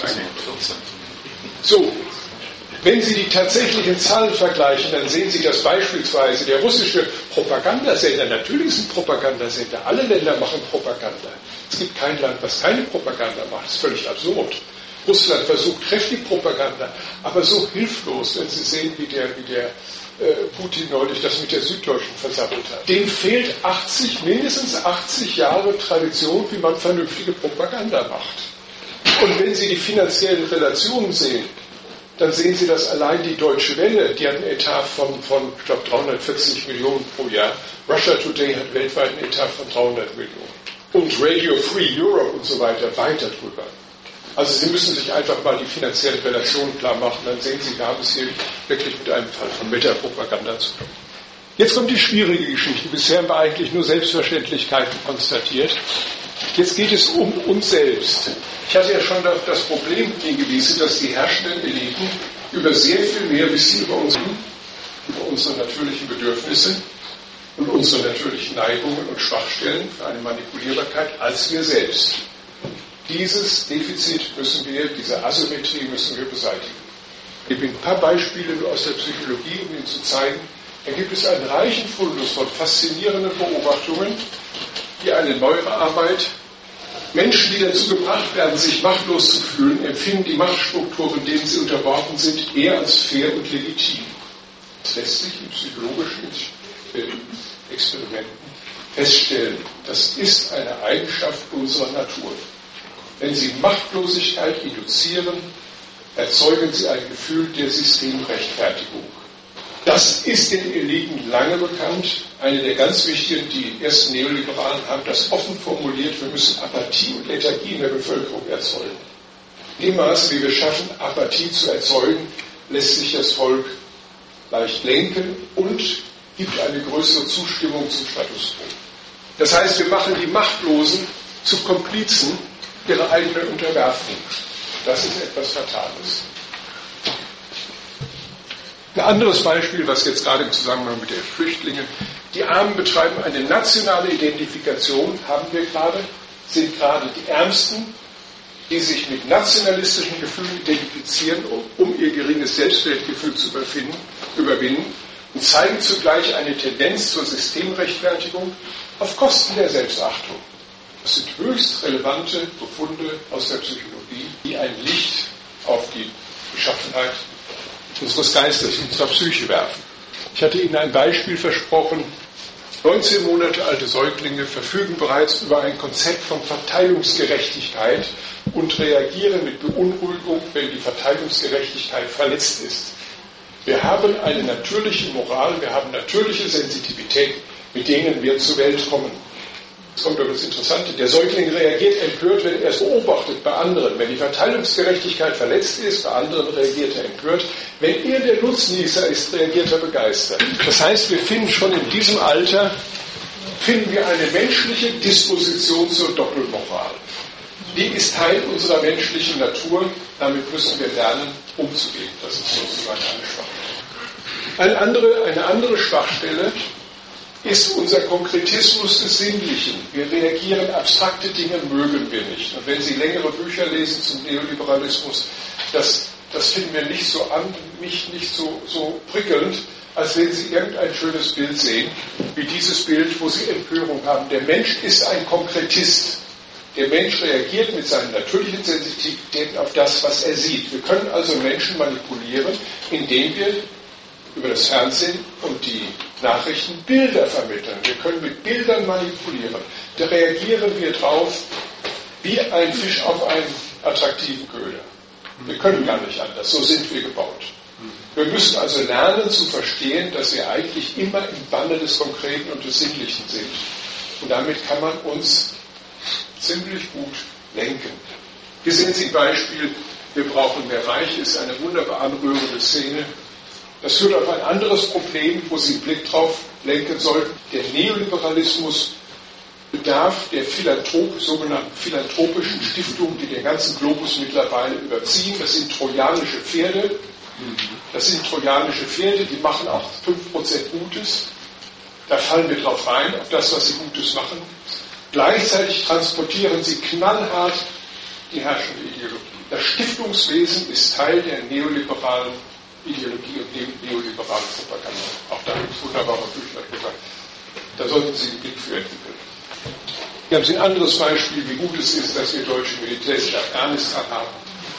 So, wenn Sie die tatsächlichen Zahlen vergleichen, dann sehen Sie, dass beispielsweise der russische Propagandasender, natürlich ist ein Propagandasender, alle Länder machen Propaganda. Es gibt kein Land, was keine Propaganda macht. Das ist völlig absurd. Russland versucht kräftig Propaganda, aber so hilflos, wenn Sie sehen, wie der, wie der äh, Putin neulich das mit der Süddeutschen versammelt hat. Dem fehlt achtzig, mindestens achtzig Jahre Tradition, wie man vernünftige Propaganda macht. Und wenn Sie die finanziellen Relationen sehen, dann sehen Sie, dass allein die Deutsche Welle, die hat einen Etat von, von ich glaube, dreihundertvierzig Millionen pro Jahr. Russia Today hat weltweit einen Etat von dreihundert Millionen. Und Radio Free Europe und so weiter weiter drüber. Also Sie müssen sich einfach mal die finanziellen Relationen klar machen, dann sehen Sie, wir haben es hier wirklich mit einem Fall von Metapropaganda zu tun. Jetzt kommt die schwierige Geschichte. Bisher haben wir eigentlich nur Selbstverständlichkeiten konstatiert. Jetzt geht es um uns selbst. Ich hatte ja schon auf das Problem hingewiesen, dass die herrschenden Eliten über sehr viel mehr wissen über, unseren, über unsere natürlichen Bedürfnisse und unsere natürlichen Neigungen und Schwachstellen für eine Manipulierbarkeit als wir selbst. Dieses Defizit müssen wir, diese Asymmetrie müssen wir beseitigen. Ich gebe Ihnen ein paar Beispiele nur aus der Psychologie, um Ihnen zu zeigen, da gibt es einen reichen Fundus von faszinierenden Beobachtungen, die eine neuere Arbeit, Menschen, die dazu gebracht werden, sich machtlos zu fühlen, empfinden die Machtstrukturen, denen sie unterworfen sind, eher als fair und legitim. Das lässt sich in psychologischen Experimenten feststellen. Das ist eine Eigenschaft unserer Natur. Wenn Sie Machtlosigkeit induzieren, erzeugen Sie ein Gefühl der Systemrechtfertigung. Das ist den Eliten lange bekannt. Eine der ganz wichtigen, die ersten Neoliberalen haben das offen formuliert, wir müssen Apathie und Lethargie in der Bevölkerung erzeugen. In dem Maße, wie wir schaffen, Apathie zu erzeugen, lässt sich das Volk leicht lenken und gibt eine größere Zustimmung zum Status quo. Das heißt, wir machen die Machtlosen zu Komplizen ihrer eigenen Unterwerfung. Das ist etwas Fatales. Ein anderes Beispiel, was jetzt gerade im Zusammenhang mit den Flüchtlingen, die Armen betreiben eine nationale Identifikation, haben wir gerade, sind gerade die Ärmsten, die sich mit nationalistischen Gefühlen identifizieren, um, um ihr geringes Selbstwertgefühl zu überwinden und zeigen zugleich eine Tendenz zur Systemrechtfertigung auf Kosten der Selbstachtung. Das sind höchst relevante Befunde aus der Psychologie, die ein Licht auf die Beschaffenheit unseres Geistes, unserer Psyche werfen. Ich hatte Ihnen ein Beispiel versprochen. neunzehn Monate alte Säuglinge verfügen bereits über ein Konzept von Verteilungsgerechtigkeit und reagieren mit Beunruhigung, wenn die Verteilungsgerechtigkeit verletzt ist. Wir haben eine natürliche Moral, wir haben natürliche Sensitivität, mit denen wir zur Welt kommen. Jetzt kommt aber das Interessante, der Säugling reagiert empört, wenn er es beobachtet bei anderen. Wenn die Verteilungsgerechtigkeit verletzt ist, bei anderen reagiert er empört. Wenn er der Nutznießer ist, reagiert er begeistert. Das heißt, wir finden schon in diesem Alter, finden wir eine menschliche Disposition zur Doppelmoral. Die ist Teil unserer menschlichen Natur, damit müssen wir lernen, umzugehen. Das ist sozusagen eine Schwachstelle. Eine andere, eine andere Schwachstelle ist unser Konkretismus des Sinnlichen. Wir reagieren, abstrakte Dinge mögen wir nicht. Und wenn Sie längere Bücher lesen zum Neoliberalismus, das, das finden wir nicht so an, mich nicht so, so prickelnd, als wenn Sie irgendein schönes Bild sehen, wie dieses Bild, wo Sie Empörung haben. Der Mensch ist ein Konkretist. Der Mensch reagiert mit seinen natürlichen Sensitivitäten auf das, was er sieht. Wir können also Menschen manipulieren, indem wir über das Fernsehen und die Nachrichten Bilder vermitteln. Wir können mit Bildern manipulieren. Da reagieren wir drauf wie ein Fisch auf einen attraktiven Köder. Wir können gar nicht anders. So sind wir gebaut. Wir müssen also lernen zu verstehen, dass wir eigentlich immer im Banne des Konkreten und des Sinnlichen sind. Und damit kann man uns ziemlich gut lenken. Hier sehen Sie ein Beispiel, wir brauchen mehr Reich, ist eine wunderbar anrührende Szene. Das führt auf ein anderes Problem, wo Sie einen Blick drauf lenken sollten. Der Neoliberalismus bedarf der Philanthrop, sogenannten philanthropischen Stiftungen, die den ganzen Globus mittlerweile überziehen. Das sind trojanische Pferde. Das sind trojanische Pferde, die machen auch fünf Prozent Gutes. Da fallen wir drauf rein, auf das, was sie Gutes machen. Gleichzeitig transportieren sie knallhart die herrschende Ideologie. Das Stiftungswesen ist Teil der neoliberalen Ideologie und neoliberalen Propaganda. Auch da gibt es wunderbare Bücher drüber. Da sollten Sie den Blick für entwickeln. Hier haben Sie ein anderes Beispiel, wie gut es ist, dass wir deutsche Militärs in Afghanistan haben.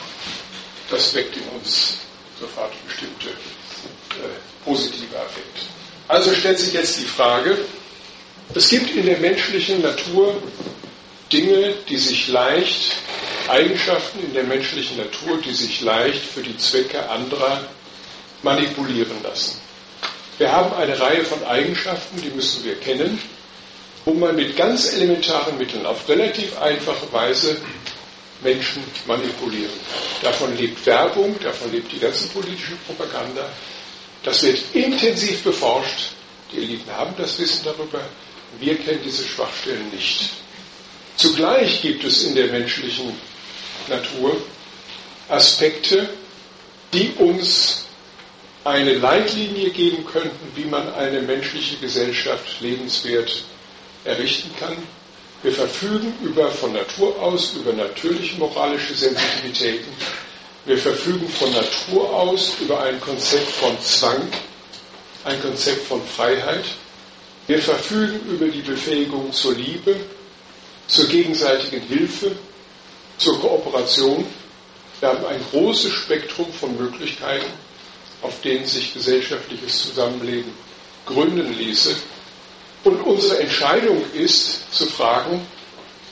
Das weckt in uns sofort bestimmte äh, positive Affekte. Also stellt sich jetzt die Frage, es gibt in der menschlichen Natur Dinge, die sich leicht, Eigenschaften in der menschlichen Natur, die sich leicht für die Zwecke anderer manipulieren lassen. Wir haben eine Reihe von Eigenschaften, die müssen wir kennen, wo man mit ganz elementaren Mitteln auf relativ einfache Weise Menschen manipulieren kann. Davon lebt Werbung, davon lebt die ganze politische Propaganda. Das wird intensiv beforscht. Die Eliten haben das Wissen darüber. Wir kennen diese Schwachstellen nicht. Zugleich gibt es in der menschlichen Natur Aspekte, die uns eine Leitlinie geben könnten, wie man eine menschliche Gesellschaft lebenswert errichten kann. Wir verfügen über, von Natur aus über natürliche moralische Sensitivitäten. Wir verfügen von Natur aus über ein Konzept von Zwang, ein Konzept von Freiheit. Wir verfügen über die Befähigung zur Liebe, zur gegenseitigen Hilfe, zur Kooperation. Wir haben ein großes Spektrum von Möglichkeiten, auf denen sich gesellschaftliches Zusammenleben gründen ließe. Und unsere Entscheidung ist zu fragen,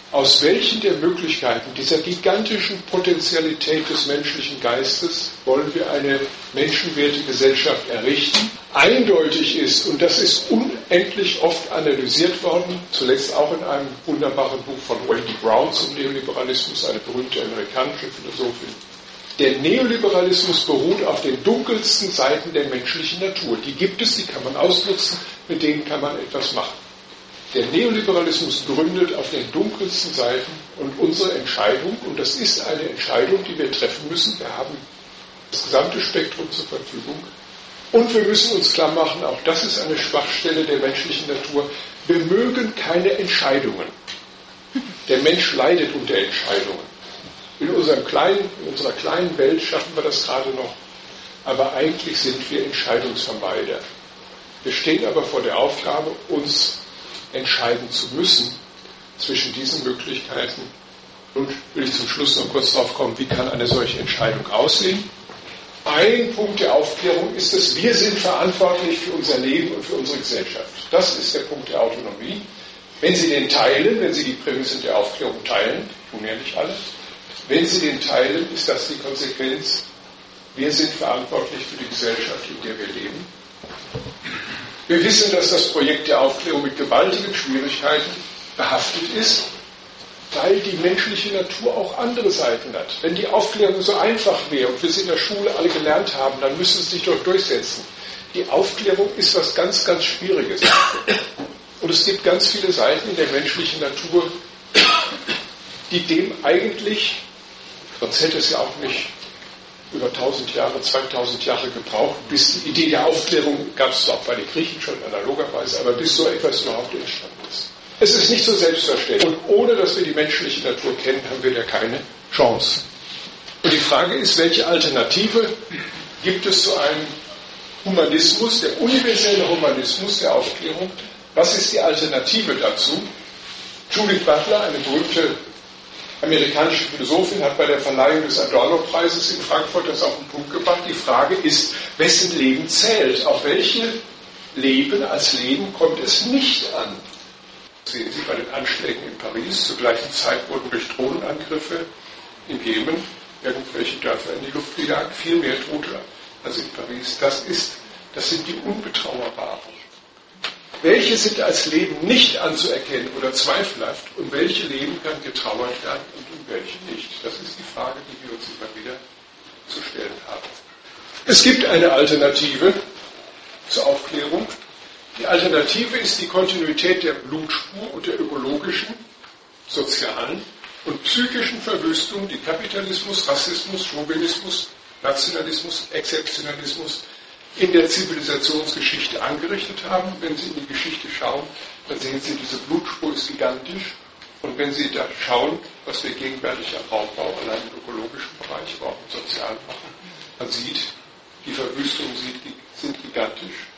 aus welchen der Möglichkeiten dieser gigantischen Potentialität des menschlichen Geistes wollen wir eine menschenwerte Gesellschaft errichten. Eindeutig ist, und das ist unendlich oft analysiert worden, zuletzt auch in einem wunderbaren Buch von Wendy Brown zum Neoliberalismus, eine berühmte amerikanische Philosophin. Der Neoliberalismus beruht auf den dunkelsten Seiten der menschlichen Natur. Die gibt es, die kann man ausnutzen, mit denen kann man etwas machen. Der Neoliberalismus gründet auf den dunkelsten Seiten und unsere Entscheidung, und das ist eine Entscheidung, die wir treffen müssen, wir haben das gesamte Spektrum zur Verfügung, und wir müssen uns klar machen, auch das ist eine Schwachstelle der menschlichen Natur, wir mögen keine Entscheidungen. Der Mensch leidet unter Entscheidungen. In, unserem kleinen, in unserer kleinen Welt schaffen wir das gerade noch, aber eigentlich sind wir Entscheidungsvermeider. Wir stehen aber vor der Aufgabe, uns entscheiden zu müssen zwischen diesen Möglichkeiten. Und will ich zum Schluss noch kurz darauf kommen, wie kann eine solche Entscheidung aussehen? Ein Punkt der Aufklärung ist es, wir sind verantwortlich für unser Leben und für unsere Gesellschaft. Das ist der Punkt der Autonomie. Wenn Sie den teilen, wenn Sie die Prämissen der Aufklärung teilen, tun ja nicht alle, wenn Sie den teilen, ist das die Konsequenz, wir sind verantwortlich für die Gesellschaft, in der wir leben. Wir wissen, dass das Projekt der Aufklärung mit gewaltigen Schwierigkeiten behaftet ist, weil die menschliche Natur auch andere Seiten hat. Wenn die Aufklärung so einfach wäre und wir sie in der Schule alle gelernt haben, dann müsste es sich doch durchsetzen. Die Aufklärung ist was ganz, ganz Schwieriges. Und es gibt ganz viele Seiten in der menschlichen Natur, die dem eigentlich, sonst hätte es ja auch nicht über tausend Jahre, zweitausend Jahre gebraucht, bis die Idee der Aufklärung, gab es auch bei den Griechen schon analogerweise, aber bis so etwas überhaupt entstanden ist. Es ist nicht so selbstverständlich. Und ohne, dass wir die menschliche Natur kennen, haben wir da keine Chance. Und die Frage ist, welche Alternative gibt es zu einem Humanismus, der universelle Humanismus der Aufklärung? Was ist die Alternative dazu? Judith Butler, eine berühmte amerikanische Philosophin, hat bei der Verleihung des Adorno-Preises in Frankfurt das auf den Punkt gebracht. Die Frage ist, wessen Leben zählt? Auf welche Leben als Leben kommt es nicht an? Sehen Sie bei den Anschlägen in Paris. Zur gleichen Zeit wurden durch Drohnenangriffe im Jemen irgendwelche Dörfer in die Luft gejagt. Viel mehr Tote als in Paris. Das ist, das sind die Unbetrauerbaren. Welche sind als Leben nicht anzuerkennen oder zweifelhaft und welche Leben kann getrauert werden und in welche nicht? Das ist die Frage, die wir uns immer wieder zu stellen haben. Es gibt eine Alternative zur Aufklärung. Die Alternative ist die Kontinuität der Blutspur und der ökologischen, sozialen und psychischen Verwüstung, die Kapitalismus, Rassismus, Chauvinismus, Nationalismus, Exzeptionalismus in der Zivilisationsgeschichte angerichtet haben. Wenn Sie in die Geschichte schauen, dann sehen Sie, diese Blutspur ist gigantisch. Und wenn Sie da schauen, was wir gegenwärtig am Raubbau allein im ökologischen Bereich, aber auch im sozialen machen, man sieht, die Verwüstungen sind gigantisch.